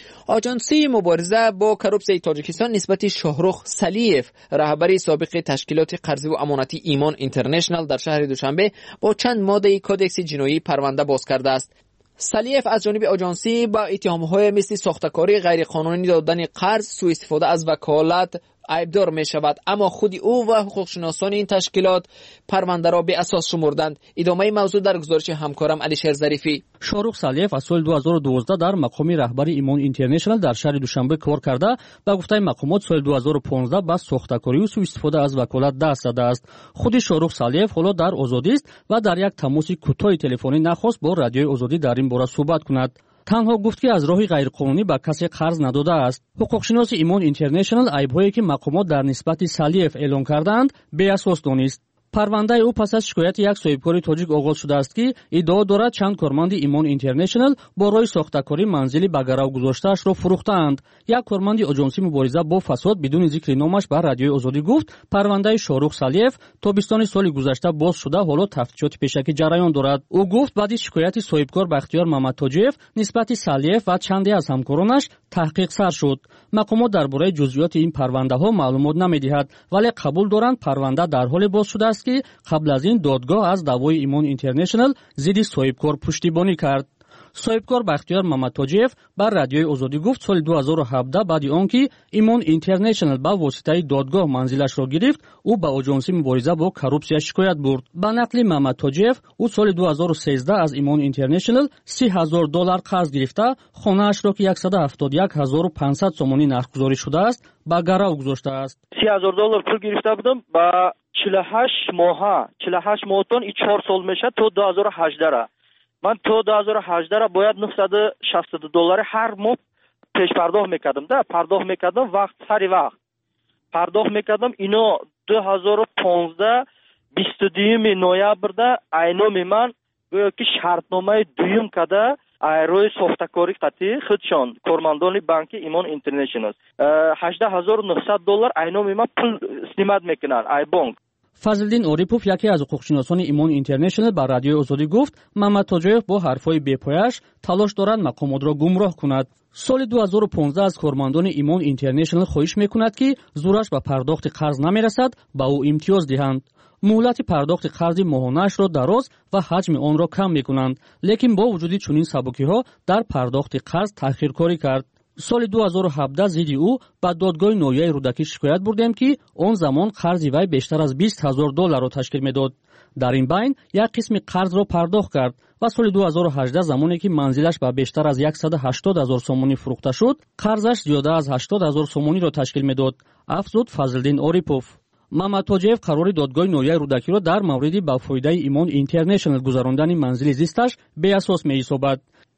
آژانسی مبارزه با کروپسیای تاجیکستان نسبت شاهرخ سلیف رهبری سابق تشکیلات قرضی و امانتی ایمان اینترنشنال در شهر دوشنبه با چند ماده کدکس جنایی پرونده باز کرده است. سلیف از جانب آژانسی با اتهام‌های مثل ساختکاری غیرقانونی دادن قرض، سوء استفاده از وکالت عیبدار می شود، اما خود او و حقوقشناسان این تشکیلات پرونده را به اساس شمردند. ادامه موضوع در گزارش همکارم علیشیر ظریفی. شاهرخ سلیف از سال دو هزار و دوازده در مقام رهبری ایمان اینترنشنال در شهر دوشنبه کار کرده و گفته مقامات سال دو هزار و پانزده با ساختکاری و سوء استفاده از وکالت دست زده است. خود شاهرخ سلیف حالا در آزادی است و در یک تماس کوتاه تلفنی نخواست با رادیوی آزادی در این باره صحبت کند. تنها گفت که از راهی غیرقانونی به کسی قرض نداده است. حقوقشناس ایمان اینترنشنال عیب‌هایی که مقامات در نسبت سلیف اعلام کردند به اساس دانست. پرونده او پس از شکایت یک صاحبکار تاجیک آغاز شده است که ادعا دارد چند کارمند ایمان اینترنشنال با رای ساختکاری منزلی به گرو گذاشتهاش را فروختند. یک کارمند آژانسی مبارزه با فساد بدون ذکر نامش بر رادیوی آزادی گفت پرونده شاهرخ سلیف تابستان سال گذشته باز شده حالا تفتیشات پیشکی جریان دارد. او گفت بعد از شکایت صاحبکار بختیار محمد تاجیف نسبت سلیف و چندی از همکارانش تحقیق سر شد. مقامات درباره جزئیات این پرونده ها معلومات نمیدهد ولی قبول دارند پرونده در حال باز شده است که قبل از این دادگاه از دعوای ایمان اینترنشنال ضد صاحبکار پشتیبانی کرد. صاحبکار بختیار محمد تاجیف بر رادیوی آزادی گفت سال دو هزار و هفده بعد آنکه ایمان اینترنشنال با واسطه دادگاه منزلش را گرفت او به آژانسی مبارزه با کروپسیا شکایت برد. به نقل محمد تاجیف او سال دو هزار و سیزده از ایمان اینترنشنال سی هزار دلار قرض گرفته خانه‌اش را که صد و هفتاد و یک هزار و پانصد سومانی نرخگذاری شده است به گرو گذاشته است. سی هزار دلار پول گرفته بودم با چهل و هشت ماه چهل و هشت ماهتون این چهار سال میشه تا دو هزار و هجده را من تا دو هزار و هجده را باید نهصد و شصت دلار هر ماه پیش پرداخت میکردم. ده پرداخت میکردم وقت سری وقت پرداخت میکردم. اینا دو هزار و پانزده بیست و دوم نوامبر ده اینام من گویا که شرطنامه دویم کده روی ساختکاری قطعی خودشان کارمندان بانک ایمان اینترنشنال هجده هزار و نهصد دلار اینام من پول سنیمت میکنن ای بانک. فضلدین اوریپوف یکی از حقوقشناسان ایمان اینترنشنال بر رادیوی آزادی گفت محمد تاجیف با حرفای بی‌پایه‌اش تلاش دارد مقامات را گمراه کند. سال دو هزار و پانزده از کارمندان ایمان اینترنشنال خواهش میکند که زورش به پرداخت قرض نمیرسد با او امتیاز دهند. مهلت پرداخت قرض ماهانه‌اش را دراز و حجم آن را کم میکنند، لیکن با وجود چنین سبکی‌ها در پرداخت قرض تأخیرکاری کرد. سال دو هزار و هفده ضد او به دادگاه نویای رودکی شکایت بردیم که آن زمان قرض وی بیشتر از بیست هزار دلار را تشکیل میداد. در این بین یک قسم قرض را پرداخت کرد و سال دو هزار و هجده زمانی که منزلش به بیشتر از صد و هشتاد هزار سومانی فروخته شد قرضش زیاده از هشتاد هزار سومانی را تشکیل میداد، افزود فضلدین اوریپوف. محمد تاجیف قرار دادگاه نویای رودکی را در مورد با فایده ایمان اینترنشنال گذراندن منزل زیستش به اساس می‌حسابد.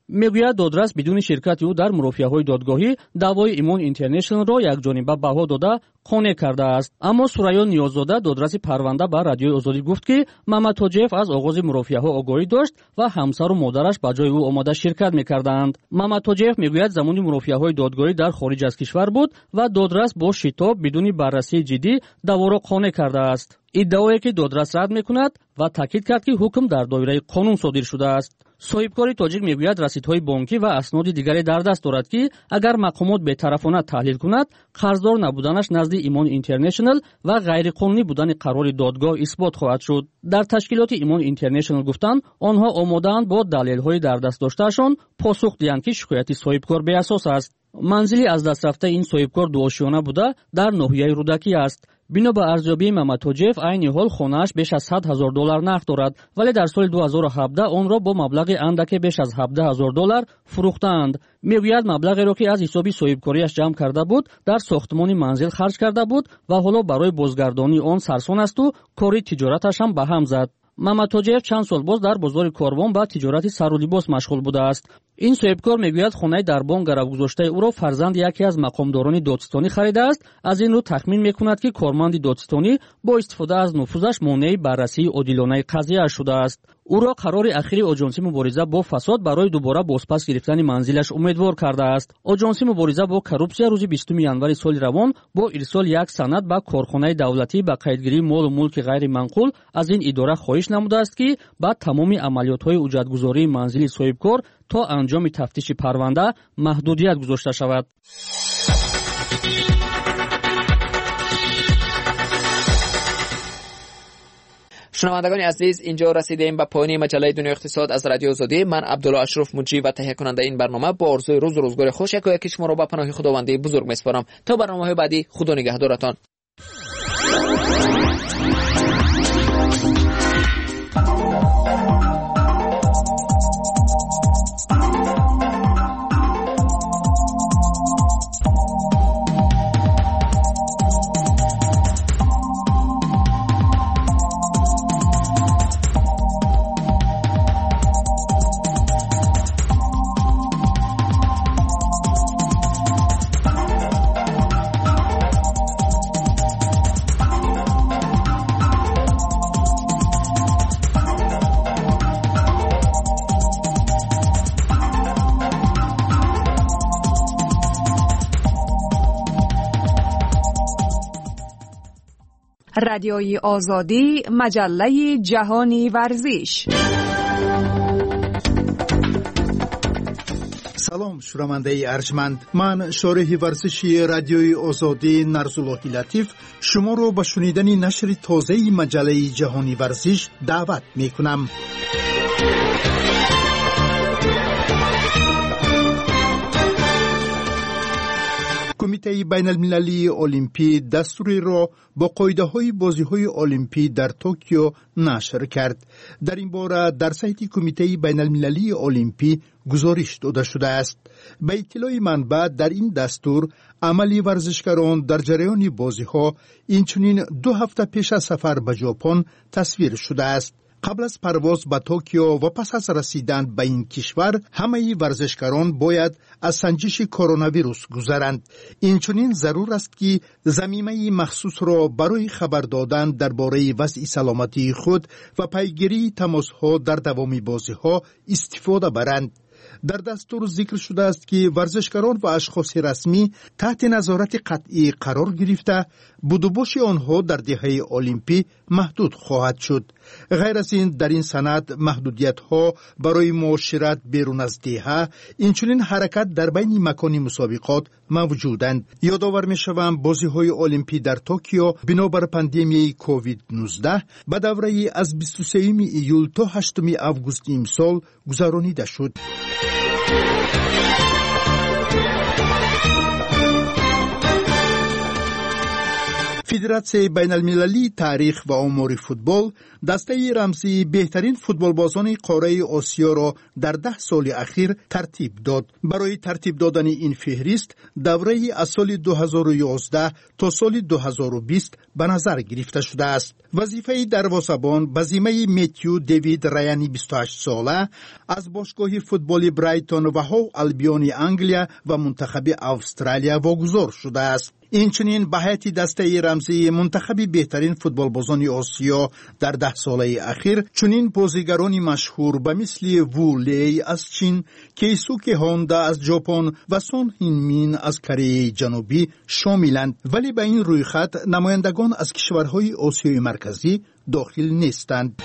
мегӯяд додрас бидуни ширкати ӯ дар мурофиаҳои додгоҳӣ даъвои Имон Интернешнлро якҷониба баҳо дода қонеъ кардааст. аммо Сурайё Ниёззода, додраси парванда ба Радиои Озодӣ гуфт, ки Маҳмад Ҳоҷиев аз оғози мурофиаҳо огоҳӣ дошт ва ҳамсару модараш ба ҷои ӯ омода ширкат мекарданд. Маҳмад Ҳоҷиев мегӯяд замони мурофиаҳои додгоҳӣ дар хориҷ аз кишвар буд ва додрас бо шитоб бидуни баррасии ҷиддӣ даъворо қонеъ кардааст. иддаое ки додрас рад мекунад ва таъкид кард, ки ҳукм дар доираи қонун содир шудааст. соҳибкори тоҷик мегӯяд расидҳои бонкӣ ва асноди дигаре дар даст дорад, ки агар мақомот бетарафона таҳлил кунад, қарздор набуданаш назди Имон Интернешнл ва ғайриқонунӣ будани қарори додгоҳ исбот хоҳад шуд. дар ташкилоти Имон Интернешнл гуфтанд, онҳо омодаанд бо далелҳои дар даст доштаашон посух диҳанд, ки шикояти соҳибкор беасос аст. манзили аз дастрафтаи ин соҳибкор дуошиёна буда дар ноҳияи Рудакӣ аст. бино ба арзёбии Маҳмад Ҳоҷиев, айни ҳол хонааш беш аз сад ҳазор доллар нақд дорад, вале дар соли ду ҳазору ҳабдаҳ онро бо маблағи андаке беш аз ҳабдаҳ ҳазор доллар фурӯхтаанд. мегӯяд маблағеро, ки аз ҳисоби соҳибкориаш ҷамъ карда буд, дар сохтмони манзил харҷ карда буд ва ҳоло барои бозгардонии он сарсон асту кори тиҷораташам ба ҳам зад. Маҳмад Ҳоҷиев чанд сол боз дар бозори Корвон ба тиҷорати сару либос машғул будааст. ин соҳибкор мегӯяд хонаи дар бон гаравгузоштаи ӯро фарзанди яке аз мақомдорони додистонӣ харидааст. аз ин рӯ тахмин мекунад, ки корманди додистонӣ бо истифода аз нуфузаш монеи баррасии одилонаи қазияаш шудааст. ӯро қарори ахири оҷонси мубориза бо фасод барои дубора бозпас гирифтани манзилаш умедвор кардааст. оҷонси мубориза бо коррупсия рӯзи бистуми январи соли равон бо ирсоли як санад ба корхонаи давлатӣ ба қайдгирии молу мулки ғайриманқул аз ин идора хоҳиш намудааст, ки ба тамоми амалиётҳои ҳуҷҷатгузории манзили соҳибкор то анҷоми тафтиши парванда маҳдудият гузошта шавад. шунавандагони азиз, инҷо расидем ба поёни маҷаллаи Дунёи иқтисод аз Радиои Озодӣ. ман Абдулло Ашруф муҷрӣ ва таҳиякунандаи ин барнома бо орзуи рӯзу рӯзгори хуш якояки шуморо ба паноҳи худованди бузург меспорам. то барномаҳои баъдӣ, худо нигаҳдоратон. رادیوی آزادی، مجله جهانی ورزش. سلام شنونده ارجمند، من شارح ورزشی رادیوی آزادی نرزالله لطیف شما رو به شنیدن نشر تازه مجله جهانی ورزش دعوت می کنم. کمیته بین المللی المپی دستوری را با قاعده های بازی های المپی در توکیو نشر کرد. در این باره در سایت کمیته بین المللی المپی گزارش داده شده است. به اطلاع منبع در این دستور عملی ورزشکاران در جریان بازی ها اینچنین دو هفته پیش از سفر به ژاپن تصویر شده است. قبل از پرواز به توکیو و پس از رسیدن به این کشور همه ورزشکاران باید از سنجش کرونا ویروس گذرند. اینچنین ضرور است که ضمیمه مخصوص را برای خبر دادن درباره وضع سلامتی خود و پیگیری تماس‌ها در دوام بازی‌ها استفاده برند. در دستور ذکر شده است که ورزشکاران و اشخاص رسمی تحت نظارت قطعی قرار گرفته بودوباش آنها در دهه المپی محدود خواهد شد. غیر از این در این سند محدودیت ها برای معاشرت بیرون از دهه اینچنین حرکت در بین مکان مسابقات موجودند. یادآور می‌شوم بازی های المپی در توکیو بنابر پاندمی کووید نوزده به دوره از بیست و سوم ایول تا هشتم آگوست امسال گذرانیده شد. فدراسیون بین المللی تاریخ و آمار فوتبال دسته رمزی بهترین فوتبالبازان قاره آسیا را در ده سال اخیر ترتیب داد. برای ترتیب دادن این فهرست دوره از سال دو هزار و یازده تا سال دو هزار و بیست به نظر گرفته شده است. وظیفه دروازه‌بان به ذمه متیو دیوید رایانی بیست و هشت ساله از باشگاه فوتبال برایتون و هو البیون انگلیا و منتخب استرالیا واگذار شده است. اینچنین به هیئت دسته رمزی منتخب بهترین فوتبالبازان آسیا در ده ساله اخیر چنین بازیگران مشهور به مثل وو لی از چین، کیسوکی هوندا از ژاپن و سون هین مین از کره جنوبی شاملند، ولی به این رویخط نمایندگان از کشورهای آسیای مرکزی داخل نیستند.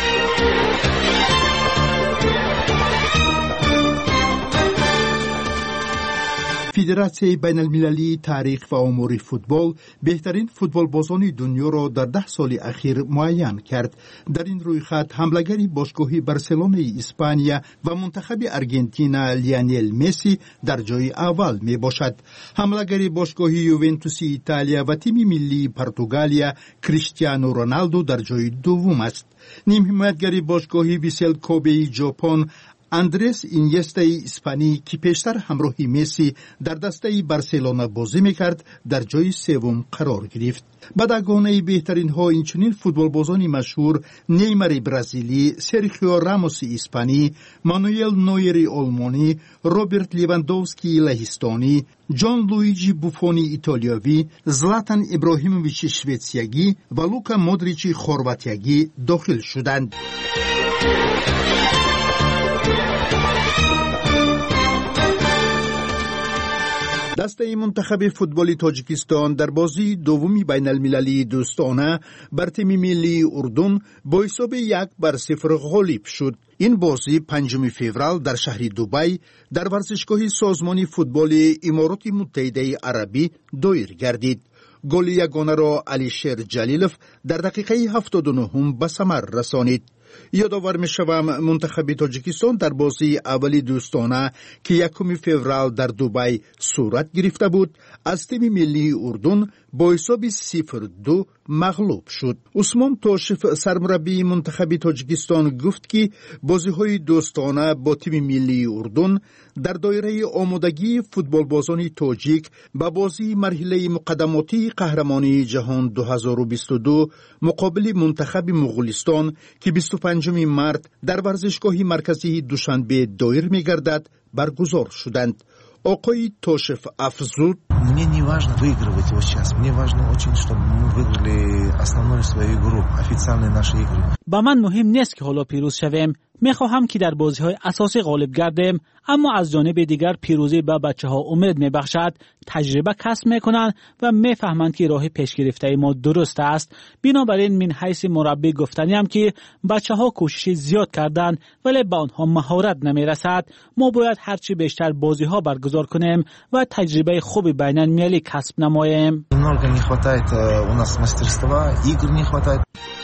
فدراسیون بین المللی تاریخ و آمار فوتبال بهترین فوتبالبازان دنیا را در ده سال اخیر معین کرد. در این رویخط حمله‌گر باشگاه بارسلونای اسپانیا و منتخب آرژانتین لیونل مسی در جای اول می باشد. حمله‌گر باشگاه یوونتوس ایتالیا و تیم ملی پرتغالیا کریستیانو رونالدو در جای دوم است. نیم حمایتگر باشگاه ویسل کوبه ژاپن اندرس اینیستا اسپانی که پیشتر همراهی مسی در دسته بارسلونا بازی میکرد در جای سوم قرار گرفت. بدگانه بهترین ها اینچنین فوتبالبازان مشهور نیمار برزیلی، سرخیو راموس اسپانی، مانوئل نویر آلمانی، روبرت لیواندوفسکی لهستانی، جان لویجی بوفونی ایتالیایی، زلاتان ابراهیموویچ شویتسیایی و لوکا مودریچ خرواتیایی داخل شدند. دسته منتخب فوتبال تاجیکستان در بازی دومی بین المللی دوستانه بر تیم ملی اردن با حساب یک بر صفر غالب شد. این بازی پنجم فوریه در شهر دبی در ورزشگاه سازمان فوتبال امارات متحده عربی دایر گردید. گل یگانه را علیشیر جلیلوف در دقیقه هفتاد و نه به ثمر رسانید. یادآور می‌شوم منتخب تاجیکستان در بازی اولی دوستانه که یکم فوریه در دبی صورت گرفته بود از تیم ملی اردن با حساب صفر دو مغلوب شد. عثمان توشف سرمربی منتخب تاجیکستان گفت که بازی‌های دوستانه با تیم ملی اردن در دایره آمادگی فوتبالبازان تاجیک به بازی مرحله مقدماتی قهرمانی جهان دو هزار و بیست و دو مقابل منتخب مغولستان که بیست و پنجم مارس در ورزشگاه مرکزی دوشنبه دایر می‌گردد برگزار شدند. آقای توشف افزود: Мне не важно выигрывать его сейчас. Мне важно очень, чтобы мы выиграли основную свою игру, официальные наши игры. با من مهم نیست که حالا پیروز شویم. میخواهم که در بازی‌های اساسی غالب گردیم، اما از جانب دیگر پیروزی به بچه‌ها امید میبخشد، تجربه کسب میکنند و میفهمند که راه پیش گرفته ما درست است. بنابراین من حیث مربی گفتنیم که بچه‌ها کوشش زیاد کردند ولی به آنها مهارت نمیرسد. ما باید هرچی بیشتر بازی‌ها برگزار کنیم و تجربه خوبی بین المللی کسب نماییم. Немного не хватает у нас мастерства, игр не хватает.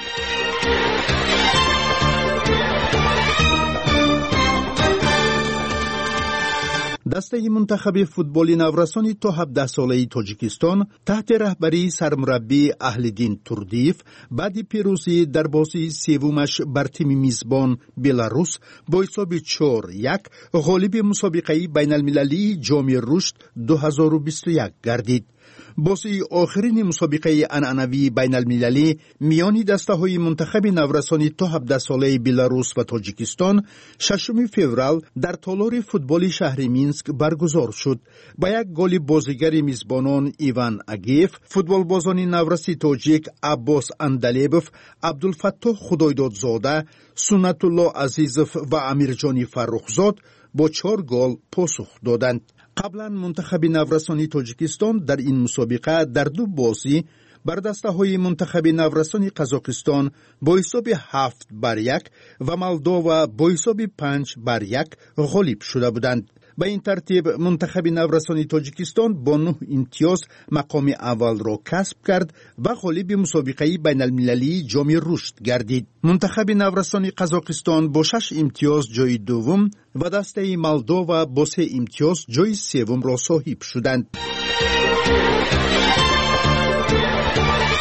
دسته منتخب فوتبال نورسان تا هفده ساله تاجیکستان تحت رهبری سرمربی اهلدین توردیف بعد پیروزی در بازی سومش بر تیم میزبان بلاروس با حساب چهار یک غالب مسابقه بین المللی جام رشد دو هزار و بیست و یک گردید. بازی آخرین مسابقه عنعنوی بین المللی میان دسته های منتخب نورسان تا هفده ساله بلاروس و تاجیکستان ششم فوریه در تالار فوتبال شهر مینسک برگزار شد. با یک گل بازیگر میزبانان ایوان اگیف، فوتبالبازان نورسی تاجیک عباس اندلیبوف، عبدالفتاح خدایدادزاده، سنت الله عزیزوف و امیرجانی فرخزاد با چهار گل پاسخ دادند. قبلا منتخب نورسان تاجیکستان در این مسابقه در دو بازی بر دسته های منتخب نورسان قزاقستان با حساب هفت بر یک و مولداوا با حساب پنج بر یک غالب شده بودند. به این ترتیب منتخب نورسان تاجیکستان با نه امتیاز مقام اول را کسب کرد و غالب مسابقه بین المللی جام رشد گردید. منتخب نورسان قزاقستان با شش امتیاز جای دوم و دسته مولداوا با سه امتیاز جای سوم را صاحب شدند.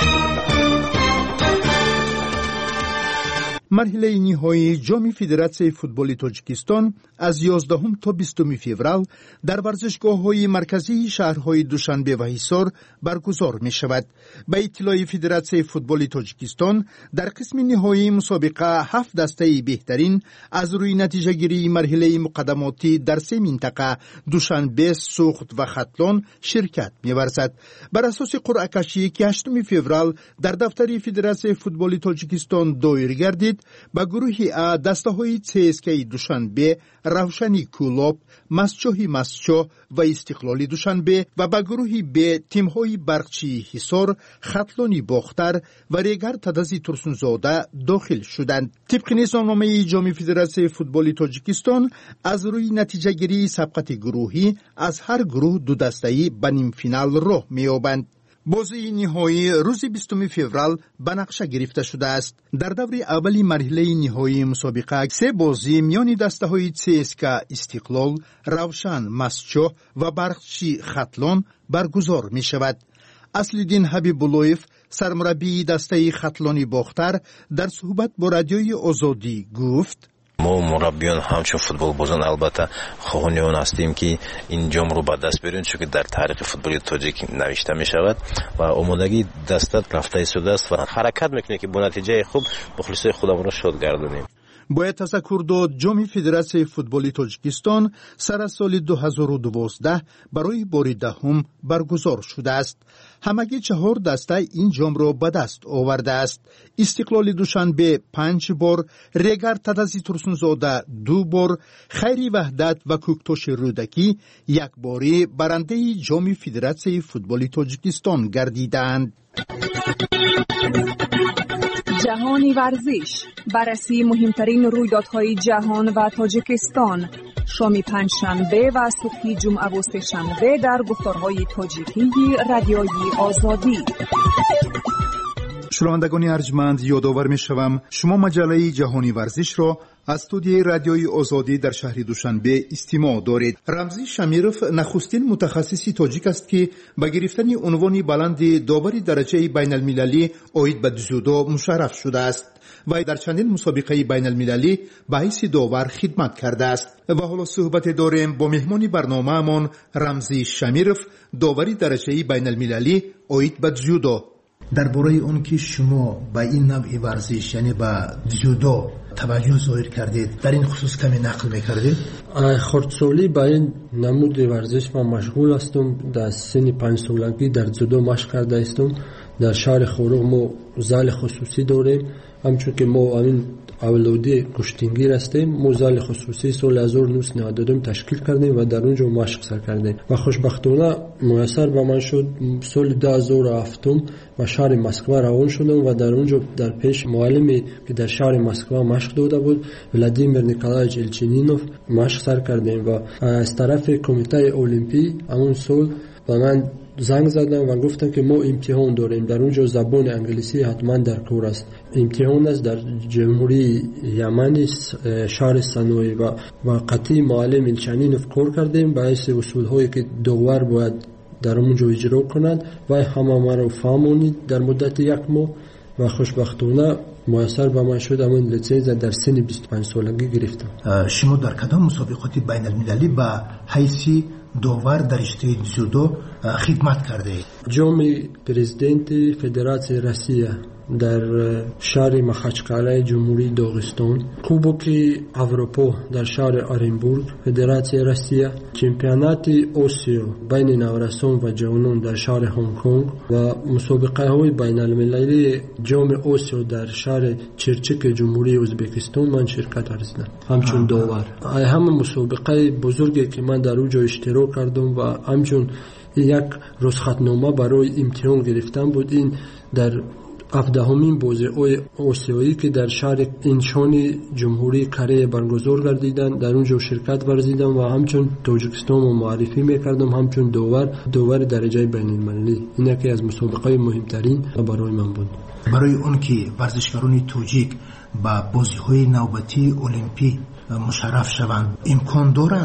مرحله نهایی جام فدراسیون فوتبال تاجیکستان از یازدهم تا بیستم فوریه در ورزشگاه‌های مرکزی شهرهای دوشنبه و حصار برگزار می‌شود. به اطلاع فدراسیون فوتبال تاجیکستان در قسم نهایی مسابقه هفت دسته بهترین از روی نتیجه گیری مرحله مقدماتی در سه منطقه دوشنبه، سوخت و ختلان شرکت می‌ورزد. بر اساس قرعه کشی که هشتم فوریه در دفتر فدراسیون فوتبال تاجیکستان دایر گردید، با گروه ا دسته‌های سی‌اس‌کی دوشنبه، روشنی کولوب، مسچوهی مسچو و استقلالی دوشنبه و با گروه ب تیم‌های برقچی حصار، ختلانی باختر و ریگر تدازی ترسونزاده داخل شدند. طبق نظامنامه جام فدراسیون فوتبال تاجیکستان از روی نتیجه گیری سبقت گروهی از هر گروه دو دسته‌ای به نیم فینال راه می‌یابند. بازی نهایی روز بیستم فوریه به نقشه گرفته شده است. در دور اولی مرحله نهایی مسابقه سه بازی میان دسته‌های سی‌اس‌کا استقلال، روشن مسچو و برقچی ختلان برگزار می شود. اصل‌الدین حبیب‌الله‌یف سرمربی دسته ختلانی باختر در صحبت با رادیوی آزادی گفت: ما مربیان همچون فوتبال بازان البته خواهان هستیم که این جام رو به دست بیاریم، چون که در تاریخ فوتبال تاجیک نوشته می شود و آمادگی دستت رفته ایستاده است و حرکت میکنه که با نتیجه خوب مخلصای خودمون رو شاد گردونیم. باید تذکر داد جام فدراسیون فوتبال تاجیکستان سر از سال دو هزار و دوازده برای بار دهم برگزار شده است. همگی چهار دسته این جام را به دست آورده است. استقلال دوشنبه پنج بار، ریگر تدازی ترسونزاده دو بار، خیری وحدت و کوکتوش رودکی یک باری برنده جام فدراسیون فوتبال تاجیکستان گردیدند. جهانی ورزش، بررسی مهمترین رویدادهای جهان و تاجیکستان، شام پنجشنبه و صبح جمعه و سه‌شنبه در گفتارهای تاجیکی رادیوی آزادی. شنوندگان ارجمند، یادآور می‌شوم شما مجله جهانی ورزش را از استودیوی رادیوی آزادی در شهر دوشنبه استماع دارید. رمزی شمیروف نخستین متخصص تاجیک است که با گرفتن عنوان بلند داور درجه بین المللی اوید به جودو مشرف شده است و در چندین مسابقه بین المللی به حیث داور خدمت کرده است. و حالا صحبت داریم با مهمان برنامه‌مان رمزی شمیروف، داوری درجه بین المللی اوید به جودو. درباره اون که شما با این نوع ورزش یعنی با جودو توجه ظاهر کردید، در این خصوص کمی نقل میکردید؟ خردسالی با این نمود ورزش من مشغول هستم. در سن پنج سالگی در جودو مشق کرده هستم. در شهر خوروغ ما زال خصوصی داریم، همچون که ما این اولادی کشتینگیر هستیم. ما زال خصوصی سال هزار و نهصد و نود و دو تشکیل کردیم و در اونجا مشق سر کردیم و خوشبختانه میسر به من شد سال دو هزار و هفت و شهر مسکو روان شدم و در اونجا در پیش معلمی که در شهر مسکو مشق داده بود، ولادیمیر نیکولایویچ ایلچینینوف، مشق سر کردیم و از طرف کمیته المپی اون سال و من زنگ زدم و گفتم که ما امتحان داریم. در اونجا زبان انگلیسی حتما در کار است. امتحان است در جمهوری یمن شهر سنوی و و قطعی معلم ایلچینینوف کار کردیم با حیث اصول هایی که داور باید در اونجا اجرا کنند و همه ما رو فهمونید در مدت یک ماه و خوشبختانه میسر به من شد امون لیسانس در سن بیست و پنج سالگی گرفتم. شما در کدام مسابقات بین المللی با حیث داور در رشته جودو خدمت کرده اید؟ جام پرزیدنت فدراسیون روسیه در شهر مخچکاله جمهوری داغستان، کوبوک اروپا در شهر آرنبورگ فدراسیون روسیه، چمپیونات آسیا بین نورسان و جوانان در شهر هنگ کنگ و مسابقه های بین المللی جام آسیا در شهر چرچک جمهوری ازبکستان من شرکت کردم همچون داور. همه مسابقه بزرگی که من در اونجا اشتراک کردم و همچون یک رخصتنامه برای امتحان گرفتم بود. این در هفدهمین بازی آسیایی که در شهر اینچون جمهوری کره برگزار گردیدند در اونجا شرکت ورزیدم و همچون تاجیکستان رو معرفی میکردم همچون داور داور درجه بین المللی. این یکی از مسابقات مهمترین برای من بود. برای اون که ورزشکاران تاجیک با بازی‌های نوبتی المپی مشرف شوند امکان دارند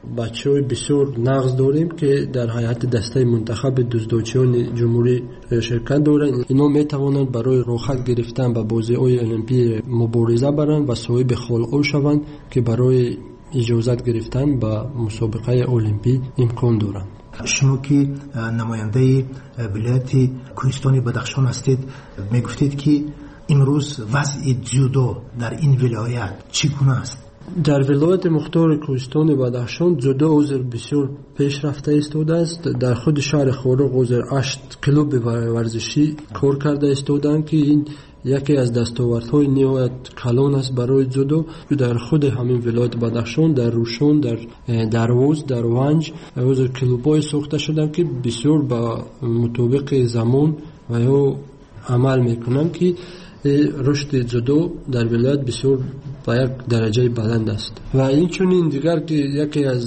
بچه‌های بسیار نغز داریم که در هیئت دسته منتخب دزدچیان جمهوری شرکت دارند. اینا میتوانند برای روخت گرفتن به بازی‌های المپی مبارزه برند و صاحب خلق شوند که برای اجازت گرفتن به مسابقه المپی امکان دارند. شما که نماینده ولایت کوهستان بدخشان هستید، میگفتید که امروز وضع جودو در این ولایت چگونه است؟ در ولایت مختار کوهستان بدخشان جودو عضو بسیار پیشرفته ایستاده است. در خود شهر خورق عضو هشت کلوب ورزشی کار کرده ایستادند که این یکی از دستاوردهای نهایت کلان است برای جودو. در خود همین ولایت بدخشان، در روشون، در دروز، در ونج عضو کلوب‌های ساخته شدند که بسیار با مطابق زمان و یا عمل میکنند که رشد جودو در ولایت بسیار با یک درجه بلند است. و این چنین دیگر که یکی از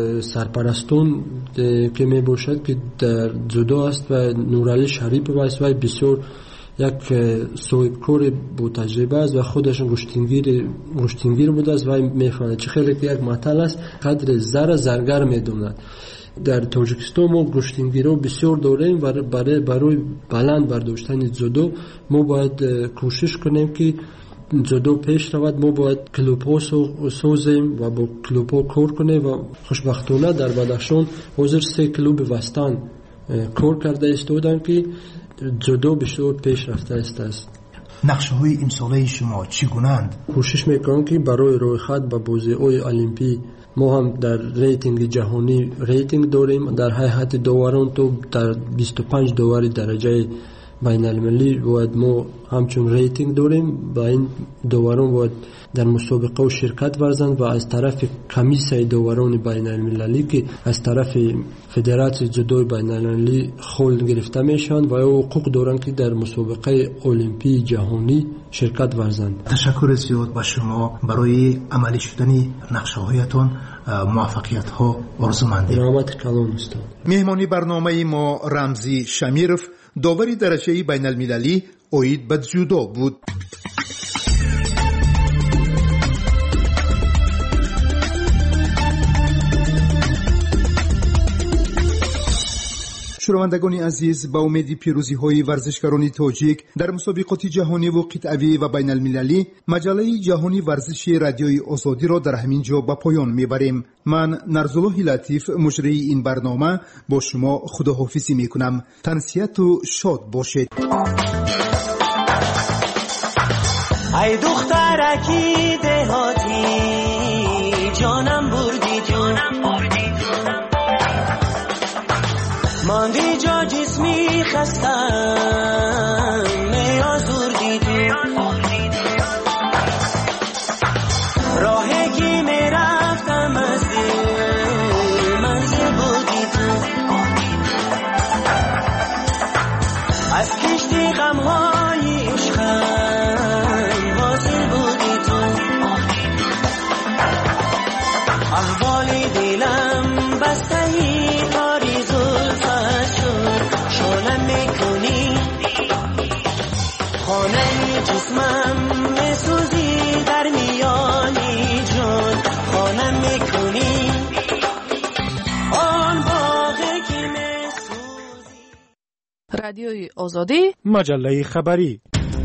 سرپرستان که می باشد که در جودو است و نورعلی شریف است و بسیار یک صاحب کار با تجربه است و خودش گشتینگیر گشتینگیر بوده است و میفهمد چه خیلی که یک مطلب است قدر زر زرگر میدوند. در تاجیکستان ما گشتینگیرها بسیار داریم و برای برای بلند برداشتن جودو ما باید کوشش کنیم که جودو پیش رود. ما باید کلوب‌ها سازیم و با کلوب‌ها کار کنیم و خوشبختانه در بدخشان حاضر سه کلوب وستان کار کرده ایستادند که جودو بسیار پیش رفته است. نقشه های امساله شما چگونه‌اند؟ کوشش میکنم که برای رویخط به بازی‌های المپی ما هم در ریتینگ جهانی ریتینگ داریم. در هیئت داوران تو در بیست و پنج داور درجه بین المللی باید ما همچون ریتینگ داریم. با این داوران باید در مسابقه و شرکت ورزند و از طرف کمیسیون داوران بین المللی که از طرف فدراسیون جودو بین المللی خول گرفته میشن و یا حقوق دارند که در مسابقه المپی جهانی شرکت ورزند. تشکر زیاد به شما برای عملی شدن نقشه هایتان. موفقیت ها آرزومندیم. رحمت کلان است. مهمانی برنامه ما رمزی شمیرف، داوری درجه بین المللی اوید به جودو بود. شنوندگان عزیز، با امید پیروزی های ورزشکاران تاجیک در مسابقات جهانی و قطعی و بین المللی، مجله جهانی ورزشی رادیوی آزادی را در همین جا به پایان میبریم. من نرزالله لطیف مجری این برنامه با شما خداحافظی میکنم. تنسیت و شاد باشید. ای دخترکی دهاتی جانم بردی جانم بردی ماندی جا جسمی خستم میازوردی تو راهی که میرفتم از دل منزل بودی تو از کشتی غمهای عشقم حاصل بودی تو احوال دلم بستهی کاری زلفت شد شلم میکنی خانه جسمم میسوزی در میانی جون خانه میکنی آن باغی که میسوزی. رادیوی آزادی، مجله خبری.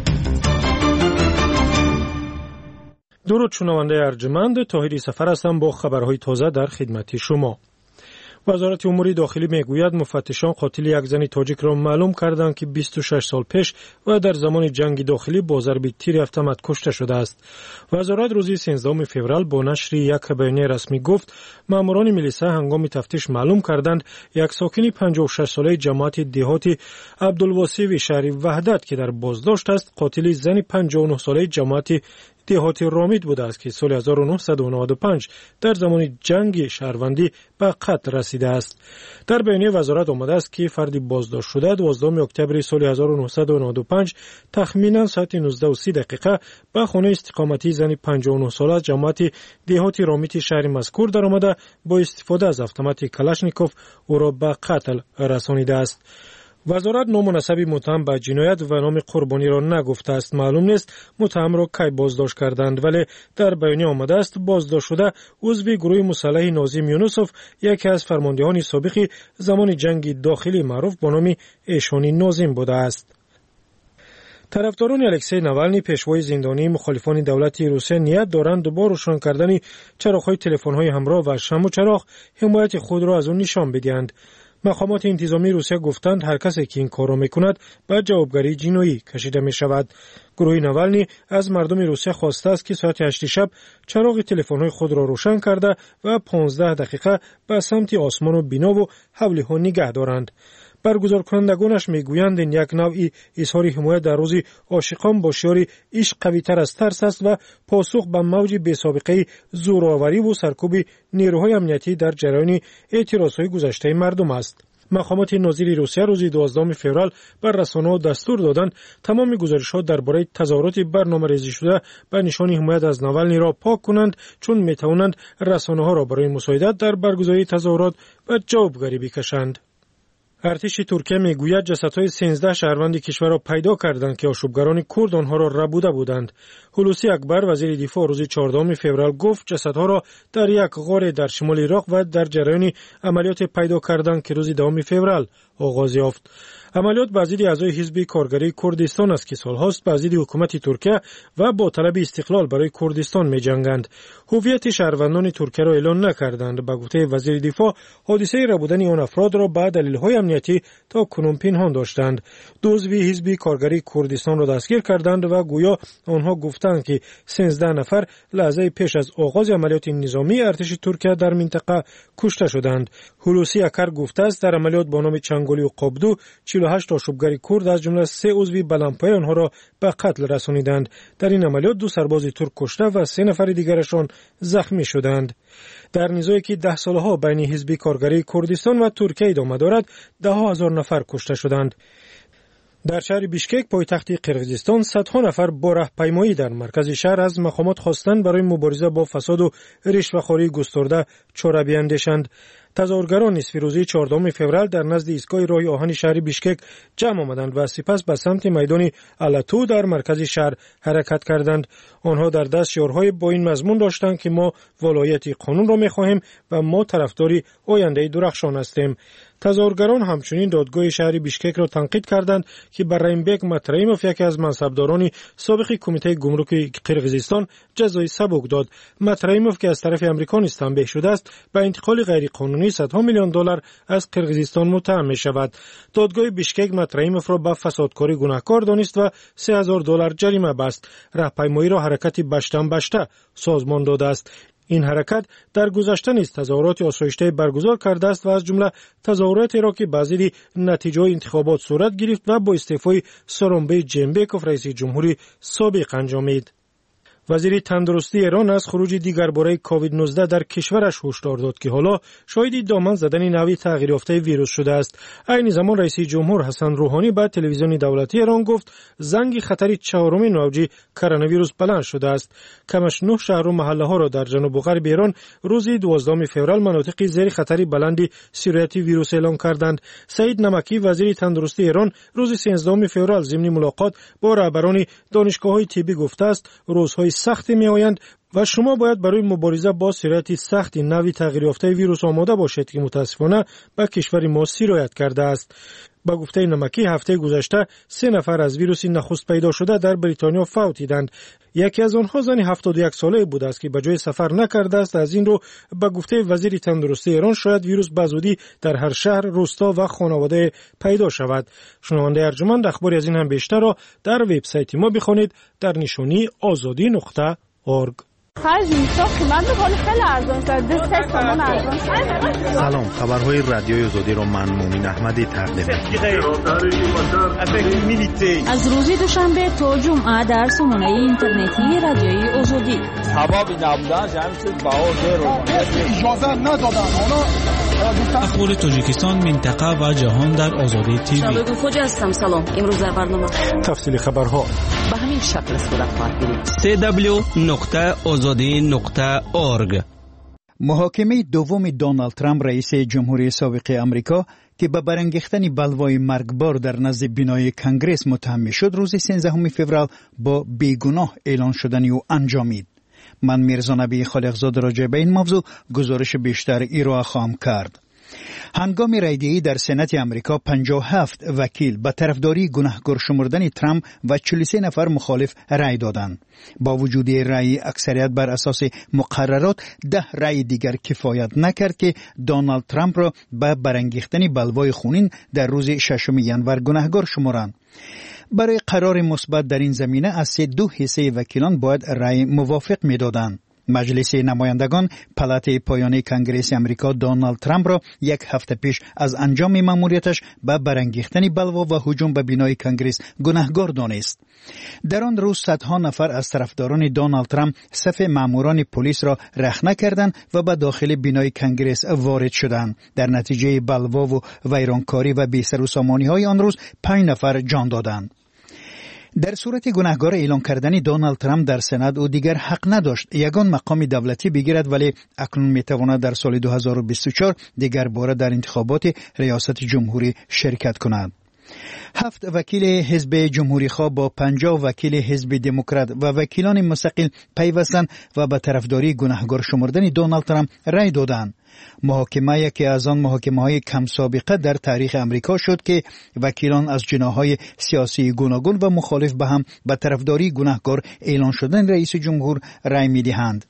درود شنونده ارجمند، طاهری سفر هستم با خبرهای تازه در خدمت شما. وزارت امور داخلی میگوید مفتشان قاتل یک زن تاجیک را معلوم کردند که بیست و شش سال پیش و در زمان جنگ داخلی با ضرب تیر اتومات کشته شده است. وزارت روز سیزدهم فوریه با نشر یک بیانیه رسمی گفت ماموران میلیسا هنگام تفتیش معلوم کردند یک ساکن پنجاه و شش ساله جماعت دهاتی عبدالواسیع شهر وحدت که در بازداشت است قاتل زن پنجاه و نه ساله جماعت دهاتی رامید بوده است که سال هزار و نهصد و نود و پنج در زمان جنگ شهروندی به قتل رسیده است. در بیانیه وزارت آمده است که فردی بازداشت شده دوازدهم اکتبر سال هزار و نهصد و نود و پنج تخمینا ساعت نوزده و سی دقیقه به خانه استقامتی زن پنجاه و نه ساله جماعت دهاتی رامید شهر مذکور درآمده با استفاده از اتومات کلاشنیکوف او را به قتل رسانیده است. وزارت نام و نسب متهم به جنایت و نام قربانی را نگفته است. معلوم نیست متهم را کی بازداشت کردند، ولی در بیانیه آمده است بازداشت شده عضو گروه مسلح ناظم یونسوف، یکی از فرماندهان سابق زمان جنگ داخلی معروف با نام ایشانی ناظم بوده است. طرفداران الکسی ناوالنی پیشوای زندانی مخالفان دولت روسیه نیت دارند با روشن کردن چراغ‌های تلفن‌های همراه و شمع و چراغ حمایت خود را از آن نشان بدهند. مقامات انتظامی روسیه گفتند هر کسی که این کار را میکند به جوابگری جنایی کشیده می شود. گروه ناوالنی از مردم روسیه خواسته است که ساعت هشت شب چراغ تلفن‌های خود را روشن کرده و پانزده دقیقه به سمت آسمان و بنا و حوله ها نگه دارند. برگزار کنندگانش میگویند این یک نوعی اظهار حمایت در روز عاشقان با شعار عشق قوی‌تر از ترس است و پاسخ به موج بی‌سابقه زورآوری و سرکوب نیروهای امنیتی در جریان اعتراضهای گذشته مردم است. مقامات نظیر روسیه روز دوازدهم فوریه بر رسانه‌ها دستور دادند تمام گزارش‌ها درباره تظاهرات برنامه‌ریزی شده به نشان حمایت از ناوالنی را پاک کنند، چون می‌توانند رسانه‌ها را برای مساعدت در برگزاری تظاهرات به جوابگری بکشند. ارتش ترکیه میگوید جسدهای سیزده شهروند کشور را پیدا کردند که آشوبگران کرد آنها را ربوده بودند. هولوسی اکبر وزیر دفاع روز چهاردهم فوریه گفت جسدها را در یک غار در شمال عراق و در جریان عملیات پیدا کردند که روز دهم فوریه آغاز یافت. عملیات به ضد اعضای حزب کارگری کردستان است که سالهاست به ضد حکومت ترکیه و با طلب استقلال برای کردستان می‌جنگند. هویت شهروندان ترکیه را اعلان نکردند. به گفته وزیر دفاع حادثه ربودن آن افراد را به دلایل امنیتی تا کنون پنهان داشتند. دو عضو حزب کارگری کردستان را دستگیر کردند و گویا آنها گفتند که سیزده نفر لحظه پیش از آغاز عملیات نظامی ارتش ترکیه در منطقه کشته شدند. هولوسی اکبر گفته است در عملیات با نام چنگولی و قابدو چهل و هشت آشوبگر کرد از جمله سه عضو بلندپایه آنها را به قتل رسانیدند. در این عملیات دو سرباز ترک کشته و سه نفر دیگرشان زخمی شدند. در نزاعی که ده سالها بین حزب کارگری کردستان و ترکیه ادامه دارد، ده ها هزار نفر کشته شدند. در شهر بیشکک پایتخت قرقیزستان صدها نفر با راهپیمایی در مرکز شهر از مقامات خواستند برای مبارزه با فساد و رشوه‌خواری گسترده چاره بیندیشند. تظاهرگران نصف روزی چهاردهم فوریه در نزد ایستگاه راه آهن شهر بیشکک جمع آمدند و سپس به سمت میدان الاتو در مرکز شهر حرکت کردند. آنها در دست شعارهای با این مضمون داشتند که ما ولایت قانون را می‌خواهیم و ما طرفدار آینده درخشان هستیم. تظاهرگران همچنین دادگاه شهر بیشکک را تنقید کردند که بر رحیمبک مطرحیموف یکی از منصبداران سابق کمیته گمرک قرقیزستان جزای سبک داد. مطرحیموف که از طرف امریکا نیز تنبیه شده است به انتقال غیرقانونی صدها میلیون دلار از قرقیزستان متهم می شود. دادگاه بیشکک مطرحیموف را به فسادکاری گناهکار دانست و سه هزار دلار جریمه بست. راهپیمایی را حرکت بشتن بشته سازمان داده است. این حرکت در گذشته نیز تظاهرات آسایشته برگزار کرده است و از جمله تظاهراتی را که به ضد نتیجه انتخابات صورت گرفت و با استعفای سورونبای جنبکوف رئیس جمهوری سابق انجامید. وزیر تندرستی ایران از خروج دیگر باره کووید نوزده در کشورش هشدار داد که حالا شاهد دامن زدن نوعی تغییر یافته ویروس شده است. عین زمان رئیس جمهور حسن روحانی به تلویزیون دولتی ایران گفت زنگ خطر چهارم موج کرونا ویروس بلند شده است. کمش نه شهر و محله ها را در جنوب و غرب ایران روز دوازدهم فوریه مناطق زیر خطر بلند سیریت ویروس اعلام کردند. سعید نمکی وزیر تندرستی ایران روز سیزدهم فوریه ضمن ملاقات با رهبران دانشگاه‌های طبی گفته است روزهای سختی می آیند و شما باید برای مبارزه با سرایت سخت نوی تغییر یافته ویروس آماده باشید که متاسفانه به کشور ما سرایت کرده است. با گفته نمکی هفته گذشته سه نفر از ویروس نخست پیدا شده در بریتانیا فوت دیدند. یکی از آنها زن هفتاد و یک ساله بوده است که به جای سفر نکرده است. از این رو به گفته وزیر تندرستی ایران شاید ویروس به زودی در هر شهر، روستا و خانواده پیدا شود. شنونده ارجمند اخباری از این هم بیشتر را در وبسایت ما بخوانید در نشانی آزادی نقطه اورگ. سلام، خبرهای رادیوی آزادی را من مومن احمدی تقدیم می‌کنم. از روز دوشنبه تا جمعه در سامانه اینترنتی رادیوی آزادی. سبب نبودن جمعیت بهادر رو اجازه ندادن. اخبار تاجیکستان، منطقه و جهان در آزادی تیوی. شبکه خوجا هستم. سلام. امروز در برنامه تفصیل خبرها به همین شکل صورت خواهد گرفت. دبلیو دبلیو دبلیو نقطه آزادی نقطه اورگ. محاکمه دوم دونالد ترامپ رئیس جمهوری سابق آمریکا که به برانگیختن بلوای مرگبار در نزد بینای کنگره متهم شد روز سیزدهم فوریه با بیگناه اعلان شدن او انجامید. من میرزا نبی خالقزاده راجع به این موضوع گزارش بیشتر ارائه خواهم کرد. هنگام رایگیری در سنات آمریکا پنجاه و هفت وکیل به طرفداری گناهکار شمردن ترامپ و چهل و سه نفر مخالف رای دادند. با وجود رای اکثریت بر اساس مقررات، ده رای دیگر کفایت نکرد که دونالد ترامپ را به برانگیختن بلوای خونین در روز ششم ژانویه گناهکار شمرند. برای قرار مثبت در این زمینه از سه دو حصه وکیلان باید رای موافق میدادند. مجلس نمایندگان پالات پایانی کنگره آمریکا دونالد ترامپ را یک هفته پیش از انجام مأموریتش به برانگیختن بلوا و هجوم به بینای کنگره گناهکار دانست. در آن روز صدها نفر از طرفداران دونالد ترامپ صف ماموران پلیس را رخنه کردند و به داخل بینای کنگره وارد شدند. در نتیجه بلوا و ویرانکاری و بی‌سروسامانی های آن روز پنج نفر جان دادند. در صورت گناهکار اعلان کردن دونالد ترامپ در سنات او دیگر حق نداشت یگان مقام دولتی بگیرد، ولی اکنون میتواند در سال دو هزار و بیست و چهار دیگر باره در انتخابات ریاست جمهوری شرکت کند. هفت وکیل حزب جمهوری خواه با پنجاه وکیل حزب دموکرات و وکیلان مستقل پیوستند و به طرفداری گناهکار شمردن دونالد ترامپ رای دادند. محاکمه یکی از آن محاکمه های کم سابقه در تاریخ امریکا شد که وکیلان از جناح‌های سیاسی گوناگون و مخالف به هم به طرفداری گناهکار اعلان شدن رئیس جمهور رای می‌دهند.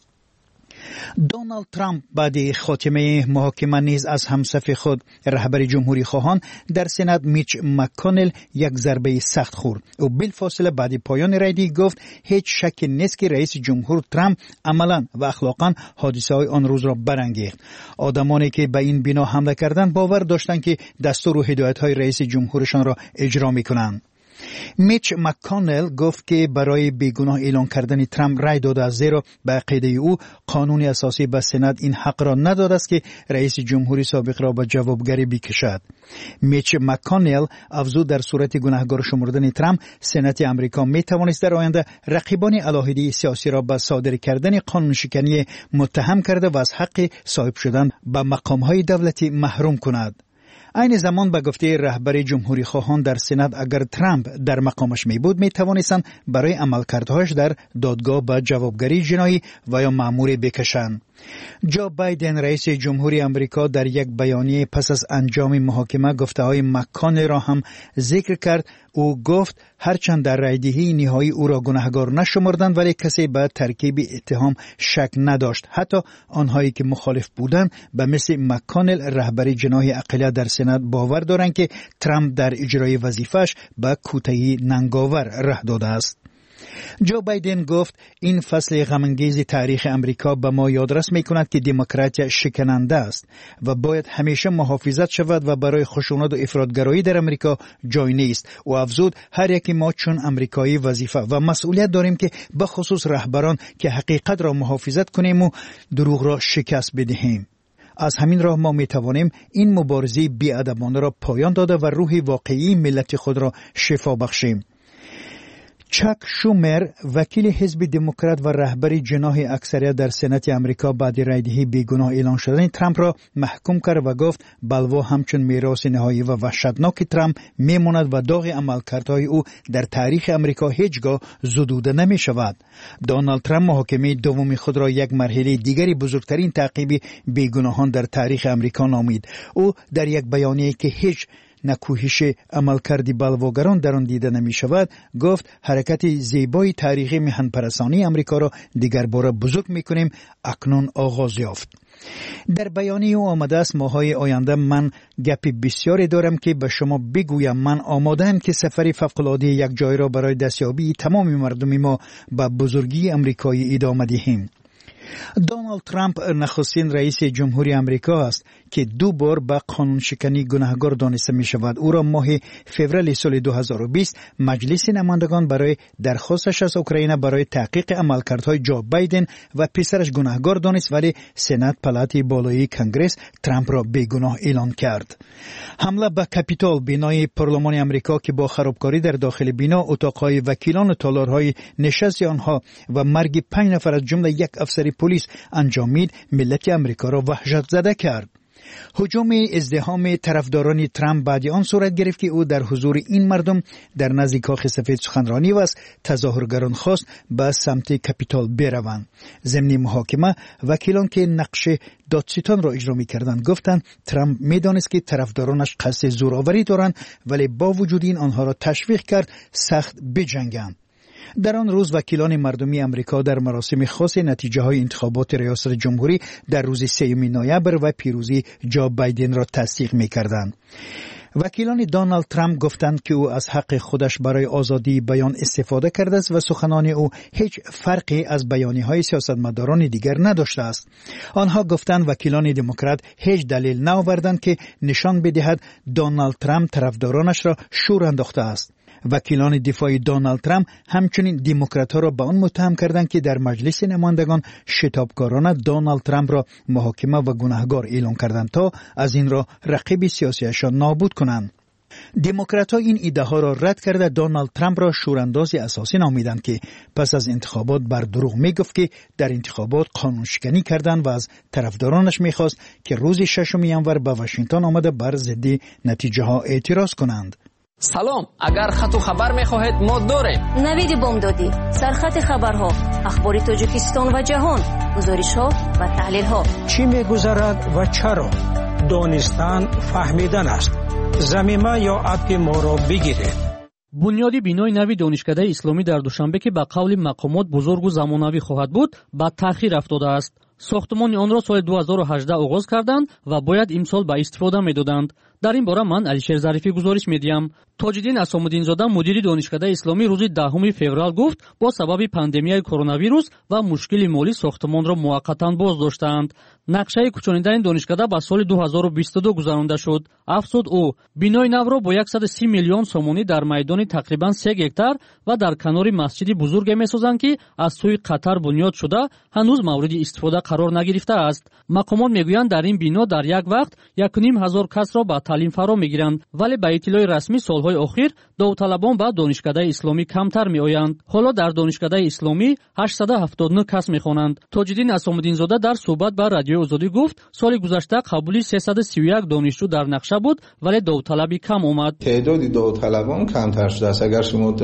دونالد ترامپ بعد خاتمه محاکمه نیز از همصف خود رهبر جمهوری خواهان در سنات میچ مک‌کانل یک ضربه سخت خورد. او بالفاصله بعد پایان رای گفت هیچ شک نیست که رئیس جمهور ترامپ عملاً و اخلاقاً حادثه های آن روز را برانگیخت. آدمانی که به این بنا حمله کردند باور داشتند که دستور و هدایت های رئیس جمهورشان را اجرا می‌کنند. میچ مک‌کانل گفت که برای بیگناه اعلان کردن ترامپ رای داده است، زیرا به عقیده او قانون اساسی به سنات این حق را نداده است که رئیس جمهوری سابق را به جوابگری بکشد. میچ مک‌کانل افزود در صورت گناهکار شمردن ترامپ سنات آمریکا می توانست در آینده رقیبان علاهده سیاسی را به صادر کردن قانون شکنی متهم کرده و از حق صاحب شدن به مقام‌های دولتی محروم کند. این زمان به گفته رهبر جمهوری خواهان در سنات اگر ترامپ در مقامش می بود می توانستند برای عملکردهایش در دادگاه به جوابگری جنایی و یا مأموری بکشند. جو بایدن رئیس جمهوری آمریکا در یک بیانیه پس از انجام محاکمه گفته های مک‌کانل را هم ذکر کرد. او گفت هرچند در رایدهی نهایی او را گناهکار نشمردند، ولی کسی به ترکیب اتهام شک نداشت. حتی آنهایی که مخالف بودند به مثل مک‌کانل رهبر جناح اقلیت در سنات باور دارند که ترامپ در اجرای وظیفه‌اش به کوتاهی ننگاور راه داده است. جو بایدن گفت این فصل غم‌انگیز تاریخ امریکا به ما یادرس می‌کند که دموکراتیا شکننده است و باید همیشه محافظت شود و برای خشونت و افراطگرایی در امریکا جای نیست. و افزود هر یکی ما چون امریکایی وظیفه و مسئولیت داریم که به خصوص رهبران که حقیقت را محافظت کنیم و دروغ را شکست بدهیم. از همین راه ما می توانیم این مبارزه بی‌ادبانه را پایان داده و روح واقعی ملت خود را شفا بخشیم. چاک شومر وکیل حزب دموکرات و رهبر جناح اکثریت در سنات آمریکا بعد رایدهی بیگناه اعلان شدن ترامپ را محکوم کرد و گفت بلوا همچون میراث نهایی و وحشتناک ترامپ میماند و داغ عملکردهای او در تاریخ آمریکا هیچگاه زدوده نمی شود. دونالد ترامپ محاکمه دوم خود را یک مرحله دیگری بزرگترین تعقیب بیگناهان در تاریخ آمریکا نامید. او در یک بیانیه که هیچ نکوهش عملکرد بلواگران در آن دیده نمی شود گفت حرکت زیبای تاریخی میهن پرستانی امریکا را دیگر باره بزرگ می کنیم، اکنون آغاز یافت. در بیانیه او آمده است ماهای آینده من گپی بسیاری دارم که به شما بگویم. من آماده‌ام که سفری فوق‌العاده یک جای را برای دستیابی تمام مردم ما به بزرگی امریکایی ادامه دهیم. دونالد ترامپ نخستین رئیس جمهوری آمریکا است که دو بار به قانون شکنی گناهکار دانسته می شود. او را ماه فوریه سال دو هزار و بیست مجلس نمایندگان برای درخواستش از اوکراین برای تحقیق عملکردهای جو بایدن و پسرش گناهکار دانست، ولی سنات پالات بالای کنگره ترامپ را بیگناه اعلان کرد. حمله به کاپیتول بینای پارلمان آمریکا که با خرابکاری در داخل بنا، اتاقهای وکیلان و تالارهای نشست آنها و مرگ پنج نفر از جمله یک افسر پلیس انجامید ملت امریکا را وحشت زده کرد. هجوم ازدحام طرفداران ترامپ بعد آن صورت گرفت که او در حضور این مردم در نزد کاخ سفید سخنرانی و از تظاهرگران خواست به سمت کاپیتال بروند. ضمن محاکمه وکیلان که نقش دادستان را اجرا می‌کردند گفتند ترامپ می‌دانست که طرفدارانش قصد زورآوری دارند ولی با وجود این آنها را تشویق کرد سخت بجنگند. در آن روز وکیلان مردمی امریکا در مراسم خاص نتیجه های انتخابات ریاست جمهوری در روز سوم نوامبر و پیروزی جو بایدن را تصدیق می کردند. وکیلان دونالد ترامپ گفتند که او از حق خودش برای آزادی بیان استفاده کرده است و سخنان او هیچ فرقی از بیانیه‌های سیاستمداران دیگر نداشته است. آنها گفتند وکیلان دموکرات هیچ دلیل نآوردند که نشان بدهد دونالد ترامپ طرفدارانش را شور انداخته است. وکیلان دفاعی دونالد ترامپ همچنین دموکرات‌ها را به آن متهم کردند که در مجلس نمایندگان شتابکارانه دونالد ترامپ را محاکمه و گناهکار اعلام کردند تا از این را رقیب سیاسیشان نابود کنند. دموکرات‌ها این ایده‌ها را رد کرده دونالد ترامپ را شورانداز اساسی نامیدند که پس از انتخابات بر دروغ میگفت که در انتخابات قانون شکنی کردند و از طرفدارانش میخواست که روز ششم ژانویه به واشنگتن آمده بر ضد نتیجه ها اعتراض کنند. سلام، اگر خط و خبر میخواهید ما داریم. نوید بامدادی، سرخط خبرها، اخبار تاجیکستان و جهان، گزارش‌ها و تحلیل‌ها. چی میگذرد و چرا؟ دانستن فهمیدن است. زمینه یا اپ ما را بگیرید. بنیادی بینای نوی دانشکده اسلامی در دوشنبه که با قول مقامات بزرگ و زمانوی خواهد بود، با تأخیر افتاده است. ساختمان آن را سال دو هزار و هجده آغاز کردند و باید امسال به استفاده می‌دادند. در این باره من علیشیر ظریفی گزارش می‌دهم. تاج‌الدین اسام‌الدین زاده مدیر دانشکده اسلامی روز دهم فوریه گفت با سبب پاندمیای کرونا ویروس و مشکل مالی ساختمان را موقتا باز داشتند. نقشه کوچانیدن دانشکده با سال دو هزار و بیست و دو گذرانده شد. افزود او بینای نو را با صد و سی میلیون سومانی در میدان تقریبا سه گکتار و در کنار مسجد بزرگ می‌سازند که از سوی قطر بنیاد شده هنوز مورد استفاده قرار نگرفته است. مقامات میگویند در این بنا در یک وقت یک و نیم هزار کس را به تعلیم فرا میگیرند ولی به اطلاع رسمی سالهای اخیر داوطلبان به دانشکده اسلامی کمتر میآیند. حالا در دانشکده اسلامی هشتصد و هفتاد و نه کس میخوانند. تاج‌الدین اسام‌الدین زاده در صحبت با رادیوی آزادی گفت سال گذشته قبولی سیصد و سی و یک دانشجو در نقشه بود ولی داوطلبی کم آمد. تعداد داوطلبان کمتر شده است. اگر شما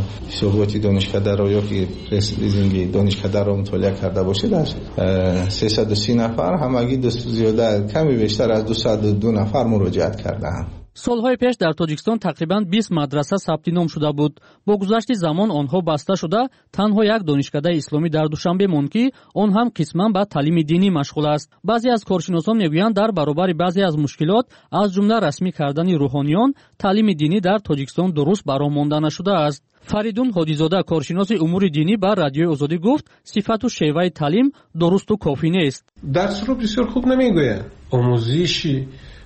صحبت دانشکده را یا که لیزینگ دانشکده را مطالعه کرده باشید از سیصد و سی نفر همگی دست زیاده کمی بیشتر از دویست و دو نفر مراجعت کردند. سالهای پیش در تاجیکستان تقریباً بیست مدرسه ثبت نام شده بود. با گذشت زمان آنها بسته شده تنها یک دانشکده اسلامی در دوشنبه ماند که آن هم قسماً به تعلیم دینی مشغول است. بعضی از کارشناسان میگویند در برابر بعضی از مشکلات از جمله رسمی کردن روحانیان تعلیم دینی در تاجیکستان درست برآمده نشده است. فریدون هادیزاده کارشناس امور دینی با رادیوی آزادی گفت صفت و شیوه تعلیم درست و کافی نیست. درس رو بسیار خوب نمیگوید. آموزش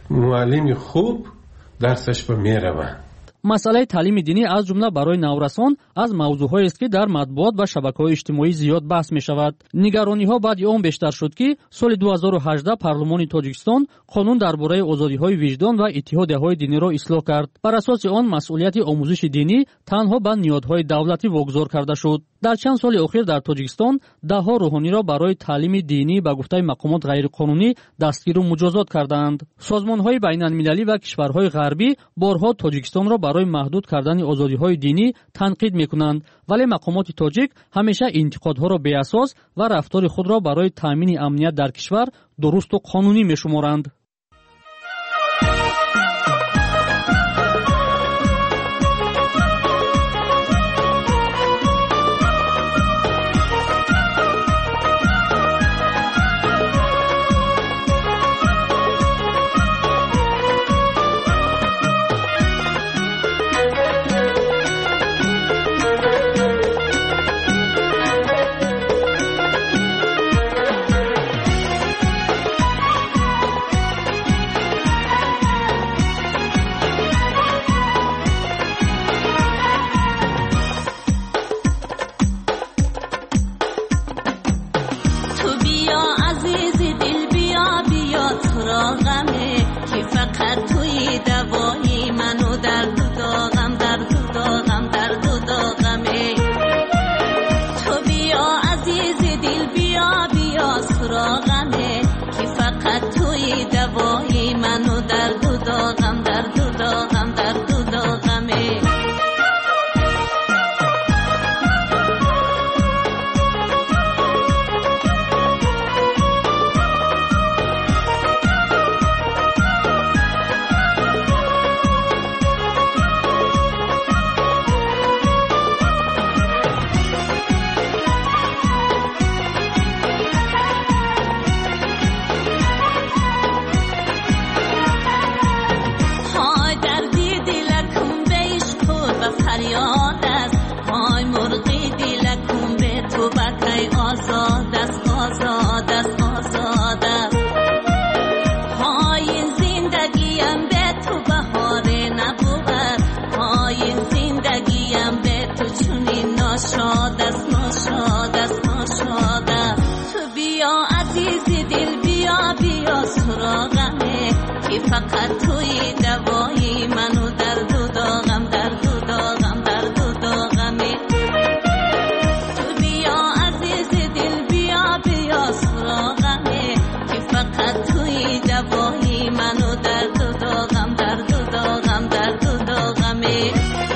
معلم خوب درسش به میروند. مسئله تعلیم دینی از جمله برای نورسان از موضوعهایی است که در مطبوعات و شبکه‌های اجتماعی زیاد بحث می شود. نگرانی‌ها بعد آن بیشتر شد که سال دو هزار و هجده پارلمان تاجیکستان قانون درباره آزادی‌های وجدان و اتحادیه‌های دینی را اصلاح کرد. بر اساس آن مسئولیت آموزش دینی تنها به نهادهای دولتی واگذار کرده شد. در چند سال اخیر در تاجیکستان ده‌ها روحانی را برای تعلیم دینی به گفته مقامات غیرقانونی دستگیر و مجازات کردند. سازمان‌های بین‌المللی و کشورهای غربی بارها تاجیکستان را برای محدود کردن آزادی‌های دینی تنقید می‌کنند ولی مقامات تاجیک همیشه انتقادها را بی اساس و رفتار خود را برای تامین امنیت در کشور درست و قانونی می‌شمارند. فقط توی دوایی منو درد و داغم درد و داغم درد و داغمی تو بیا عزیز دل بیا بیا سراغمی که فقط توی دوایی منو درد و داغم درد و داغم درد و داغمی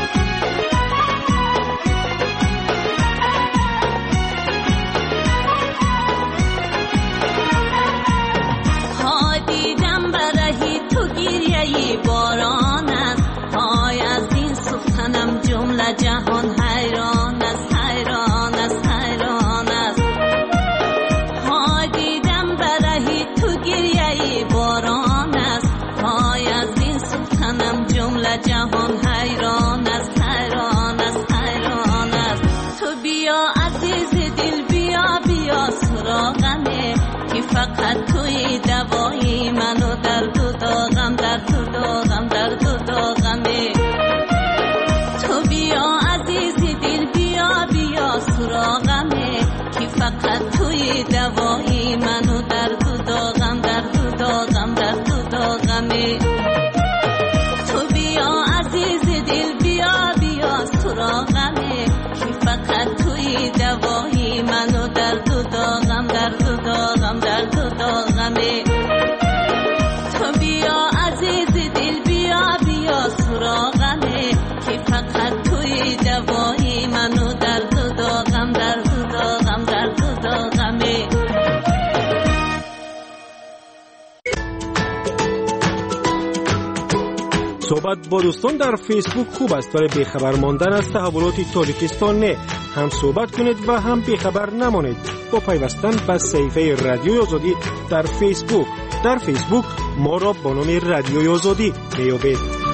باران است های از این سخنم جمله جهان حیران است حیران است حیران است ها دیدم برهی تو گریه باران است های از این سخنم جمله جهان حیران است حیران است حیران است تو بیا عزیز دل بیا بیا سراغمه که فقط توی دوایی منو درد و داغم درد و داغم درد و داغمه تو بیا عزیز دل بیا بیا سراغمه که فقط توی دوایی منو درد و داغم درد و داغم درد و داغمه تو بیا عزیز دل بیا بیا سراغمه که فقط توی دوایی منو درد و داغم درد و داغم درد و داغمه تو بیا عزیز دل بیا بیا سراغمه که فقط توی دوایی منو درد و داغم درد و داغم درد و داغمه صحبت با دوستان در فیسبوک خوب است ولی بیخبر ماندن از تحولات تاجیکستان نه. هم صحبت کنید و هم بیخبر نمانید با پیوستن به صفحه رادیوی آزادی در فیسبوک. در فیسبوک ما را با نام رادیوی آزادی میابید.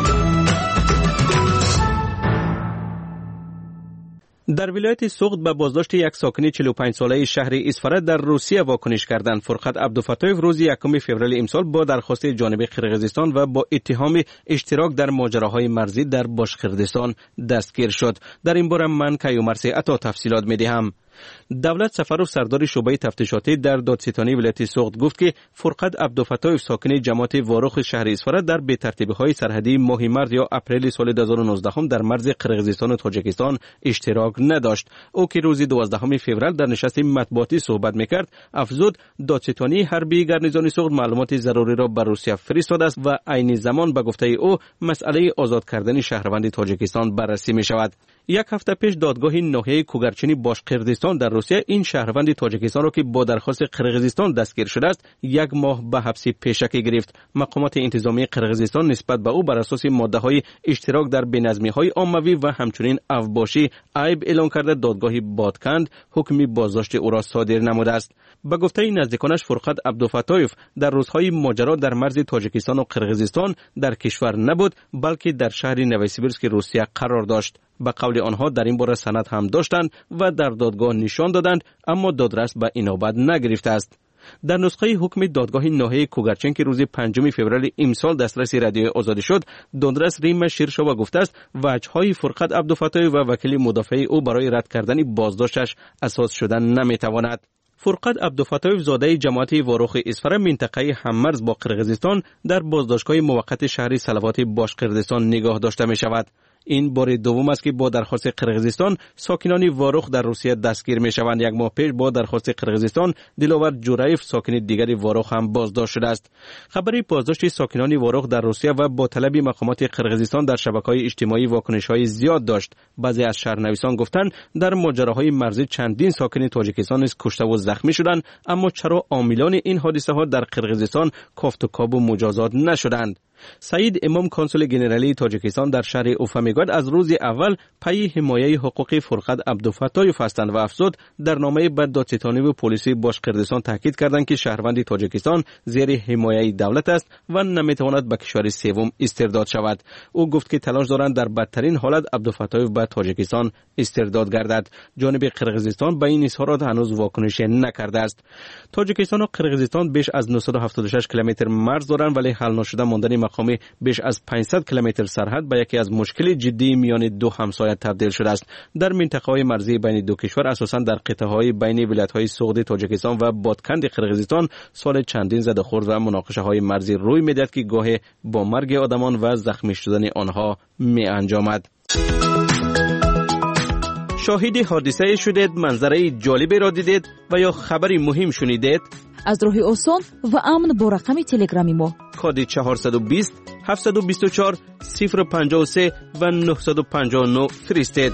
در ولایت سوغد به بازداشت یک ساکن چهل و پنج ساله شهر اسفرت در روسیه واکنش کردند. فرقت عبدالفتاحیف روز یکم فوریه امسال با درخواست جانب قرقیزستان و با اتهام اشتراک در ماجراهای مرزی در باشقردستان دستگیر شد. در این باره من کیومرث عطا تفصیلات می‌دهم. دولت سفر و سردار شعبه تفتیشاتی در دادستانی ولایت سوغد گفت که فرقت عبدالفتاحیف ساکن جماعت واروخ شهر اسفرت در بی‌ترتیبی‌های سرحدی ماه مارس یا اپریل سال دو هزار و نوزده در مرز قرقیزستان و تاجیکستان اشتراک نداشت. او که روز دوازدهم فوریه در نشست مطبوعاتی صحبت می‌کرد افزود دادستانی حربی گارنیزون سوغد معلومات ضروری را به روسیه فرستاده است و عین زمان به گفته او مسئله آزاد کردن شهروند تاجیکستان بررسی می‌شود. یک هفته پیش دادگاه ناحیه کوگرچینی باشقردستان در روسیه این شهروند تاجیکستان را که با درخواست قرقیزستان دستگیر شده است یک ماه به حبس پیشکی گرفت. مقامات انتظامی قرقیزستان نسبت به او بر اساس ماده‌های اشتراک در بی‌نظمی‌های عمومی و همچنین افباشی عیب اعلام کرده دادگاه بادکند حکم بازداشت او را صادر نموده است. به گفته نزدیکانش فرقت عبدالفتاحیف در روزهای ماجرا در مرز تاجیکستان و قرقیزستان در کشور نبود بلکه در شهر نوسیبیرسک روسیه قرار داشت. به قول آنها در این باره سند هم داشتند و در دادگاه نشان دادند اما دادرس به اینابت نگرفته است. در نسخه حکم دادگاه ناحیه کوگرچین که روز پنجم فوریه امسال دسترس رادیوی آزادی شد دادرس ریم شیرشوا گفته است وجه‌های فرقت عبدالفتاحیف و وکیل مدافع او برای رد کردن بازداشتش اساس شدن نمیتواند. فرقت عبدالفتاحیف زاده جماعت واروخ اسفره منطقه هممرز با قرقیزستان در بازداشتگاه موقت شهر سلوات باشقردستان نگاه داشته می شود. این بار دوم است که با درخواست قرقیزستان ساکنان واروخ در روسیه دستگیر می شوند. یک ماه پیش با درخواست قرقیزستان دلاور جورایف ساکن دیگری واروخ هم بازداشت شده است. خبری بازداشت ساکنان واروخ در روسیه و با طلب مقامات قرقیزستان در شبکه‌های اجتماعی واکنش‌های زیاد داشت. بعضی از شهرنویسان گفتند در ماجراهای مرزی چندین ساکن تاجیکستان نیز کشته و زخمی شدند اما چرا عاملان این حادثه ها در قرقیزستان کافت و کاب و مجازات نشدند؟ سعید امام کنسول گنرالی تاجیکستان در شهر اوفا میگوید از روز اول پی حمایه حقوقی فرقت عبدالفتاحیف هستند و افزود در نامه به دادستانی و پلیس باشقردستان تاکید کردند که شهروند تاجیکستان زیر حمایه دولت است و نمیتواند به کشور سوم استرداد شود. او گفت که تلاش دارند در بدترین حالت عبدالفتاحیف به تاجیکستان استرداد گردد. جانب قرقیزستان به این اظهارات هنوز واکنش نکرده است. تاجیکستان و قرقیزستان بیش از نهصد و هفتاد و شش کیلومتر مرز دارند ولی حل نشده ماندن مقام بیش از پانصد کیلومتر سرحد به یکی از مشکل جدی میان دو همسایه تبدیل شده است. در منطقه‌های مرزی بین دو کشور اساساً در قطعه‌های بین ولایت‌های سوغدی تاجیکستان و بادکند قرقیزستان سال چندین زده‌خورد و مناقشه‌های مرزی روی می‌دهد که گاهی با مرگ آدمان و زخمی شدن آنها می‌انجامد. شاهد حادثه شدید، منظره جالبی را دیدید و یا خبری مهم شنیدید؟ از راه آسان و امن با رقم تلگرامی ما کد چهارصد و بیست هفتصد و بیست و چهار صفر پنجاه و سه و نهصد و پنجاه و نه فرستید.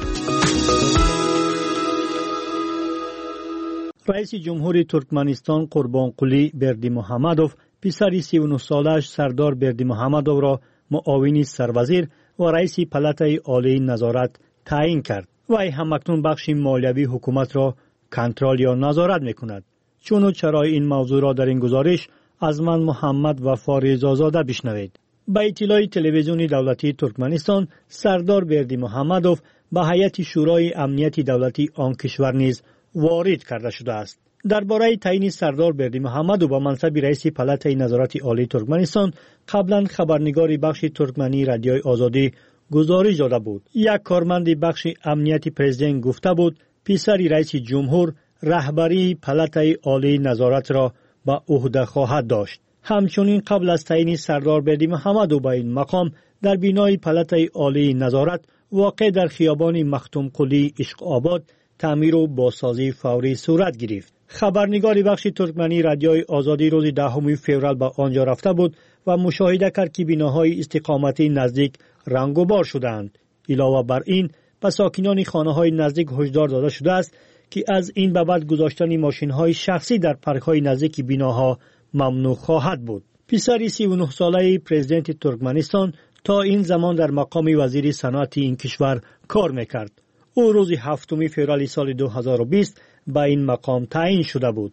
رئیس جمهور ترکمنستان قربانقلی بردیمحمدوف پسر سی و نه سالش سردار بردیمحمدوف را معاون سروزیر و رئیس پلاتای عالی نظارت تعیین کرد. وی همکنون بخش مالیوی حکومت را کنترل یا نظارت می‌کند. چون و چرای این موضوع را در این گزارش از من محمد وفا رضازاده بشنوید. با اطلاع تلویزیون دولتی ترکمنستان، سردار بردیمحمدوف به هیئت شورای امنیت دولتی آن کشور نیز وارد کرده شده است. درباره تعیین سردار بردیمحمدوف به منصب رئیس پلاتای نظارت عالی ترکمنستان قبلا خبرنگار بخش ترکمنی رادیوی آزادی گزارش داده بود. یک کارمند بخش امنیت پرزیدنت گفته بود پسر رئیس جمهور رهبری پلاتای عالی نظارت را به عهده خواهد داشت. همچنین قبل از تعیین سردار بردیمحمدوف به این مقام در بینای پلاتای عالی نظارت واقع در خیابان مختوم قلی عشق آباد تعمیر و بازسازی فوری صورت گرفت. خبرنگار بخش ترکمنی رادیوی آزادی روز دهم فوریه به آنجا رفته بود و مشاهده کرد که بیناهای استقامتی نزدیک رنگ و بار شدند. علاوه بر این، به ساکنان خانه‌های نزدیک هشدار داده شده است که از این به بعد گذاشتن ماشین‌های شخصی در پارک‌های نزدیک بیناها ممنوع خواهد بود. پسر سی و نه ساله پرزیدنت ترکمنستان تا این زمان در مقام وزیر صنعت این کشور کار می‌کرد. او روز هفتم فوریه سال دو هزار و بیست به این مقام تعیین شده بود.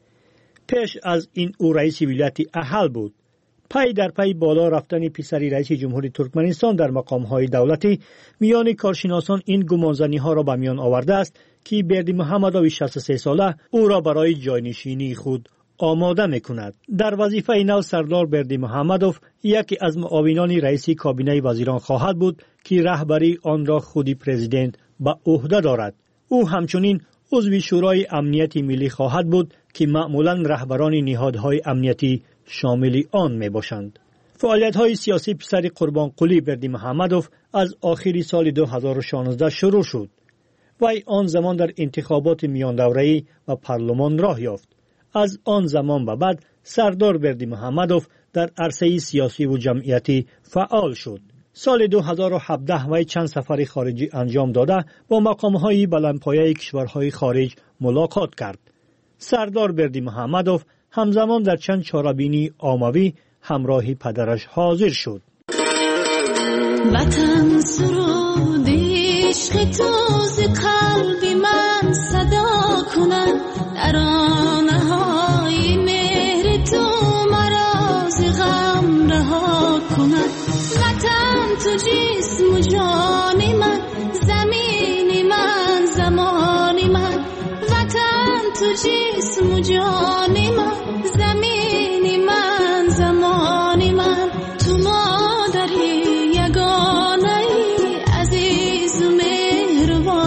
پیش از این او رئیس ولایت احل بود. پای در پای بالا رفتن پسر رئیس جمهوری ترکمنستان در مقام‌های دولتی میان کارشناسان این گمانزنی‌ها را به میان آورده است که بردیمحمدوف شصت و سه ساله او را برای جاینشینی خود آماده می‌کند. در وظیفه نو سردار بردیمحمدوف یکی از معاونان رئیس کابینه وزیران خواهد بود که رهبری آن را خودی پرزیدنت به عهده دارد. او همچنین عضو شورای امنیت ملی خواهد بود که معمولاً رهبران نهادهای امنیتی شامل آن می باشند. فعالیت‌های سیاسی پسر قربانقلی بردیمحمدوف از آخر سال دو هزار و شانزده شروع شد. وی آن زمان در انتخابات میان دوره‌ای و پارلمان راه یافت. از آن زمان به بعد سردار بردیمحمدوف در عرصه سیاسی و جمعیتی فعال شد. سال دو هزار و هفده وی چند سفر خارجی انجام داده با مقام‌های بلندپایه کشورهای خارج ملاقات کرد. سردار بردیمحمدوف همزمان در چند چاره‌بینی عاموی همراه پدرش حاضر شد. وطن سرود عشق تو ز قلب من صدا کند، ترانه‌های مهر تو مرا ز غم رها کند. وطن تو جسم و جان من، زمین من زمان من. وطن تو جسم و جان من، زمین من زمان من. تو مادری یگانه ای عزیز و مهربان.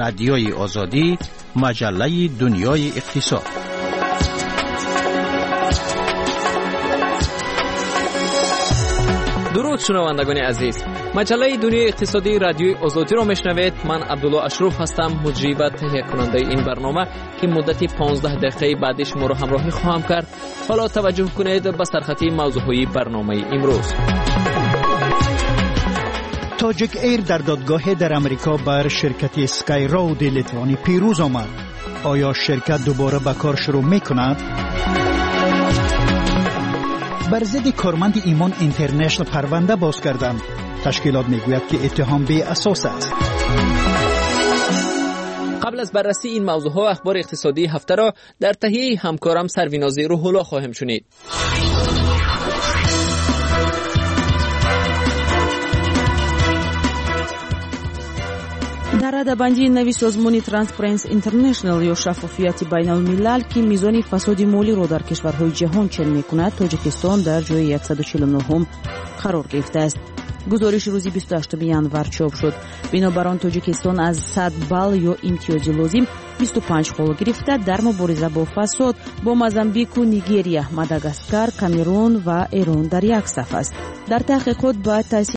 رادیوی آزادی، مجله دنیای اقتصاد. درود شنوندگان عزیز، مجله دنیای اقتصادی رادیوی آزادی را میشنوید. من عبدالله اشرف هستم، مجری و تهیه کننده این برنامه که مدتی پانزده دقیقه بعدش ما را همراهی خواهم کرد. حالا توجه کنید به سرخطی موضوعی برنامه امروز. تاجیک ایر در دادگاه در امریکا بر شرکت اسکای رود لیتوانی پیروز آمد. آیا شرکت دوباره به کار شروع میکند؟ بر ضد کارمند ایمان اینترنشنال پرونده باز کردند. تشکیلات میگوید که اتهام بی اساس است. قبل از بررسی این موضوع ها اخبار اقتصادی هفته را در تهیه همکارم سرویناز روح‌الله خواهیم شنید. در رده‌بندی نوی سازمان ترانسپرنس اینترنشنال یا شفافیت بین الملل که میزان فساد مالی را در کشورهای جهان چنین میکند، تاجیکستان در جای صد و چهل و نه قرار گرفته است. گزارش روزی بیست و هشتم ژانویه چاپ شد. بنابر آن تاجیکستان از صد بال یا امتیاز لازم بیست و پنج قول گرفته در مبارزه با فساد با موزامبیک و نیگریا، ماداگاسکار، کامرون و ایران در یک صف است. در تحقیقات با تأسیس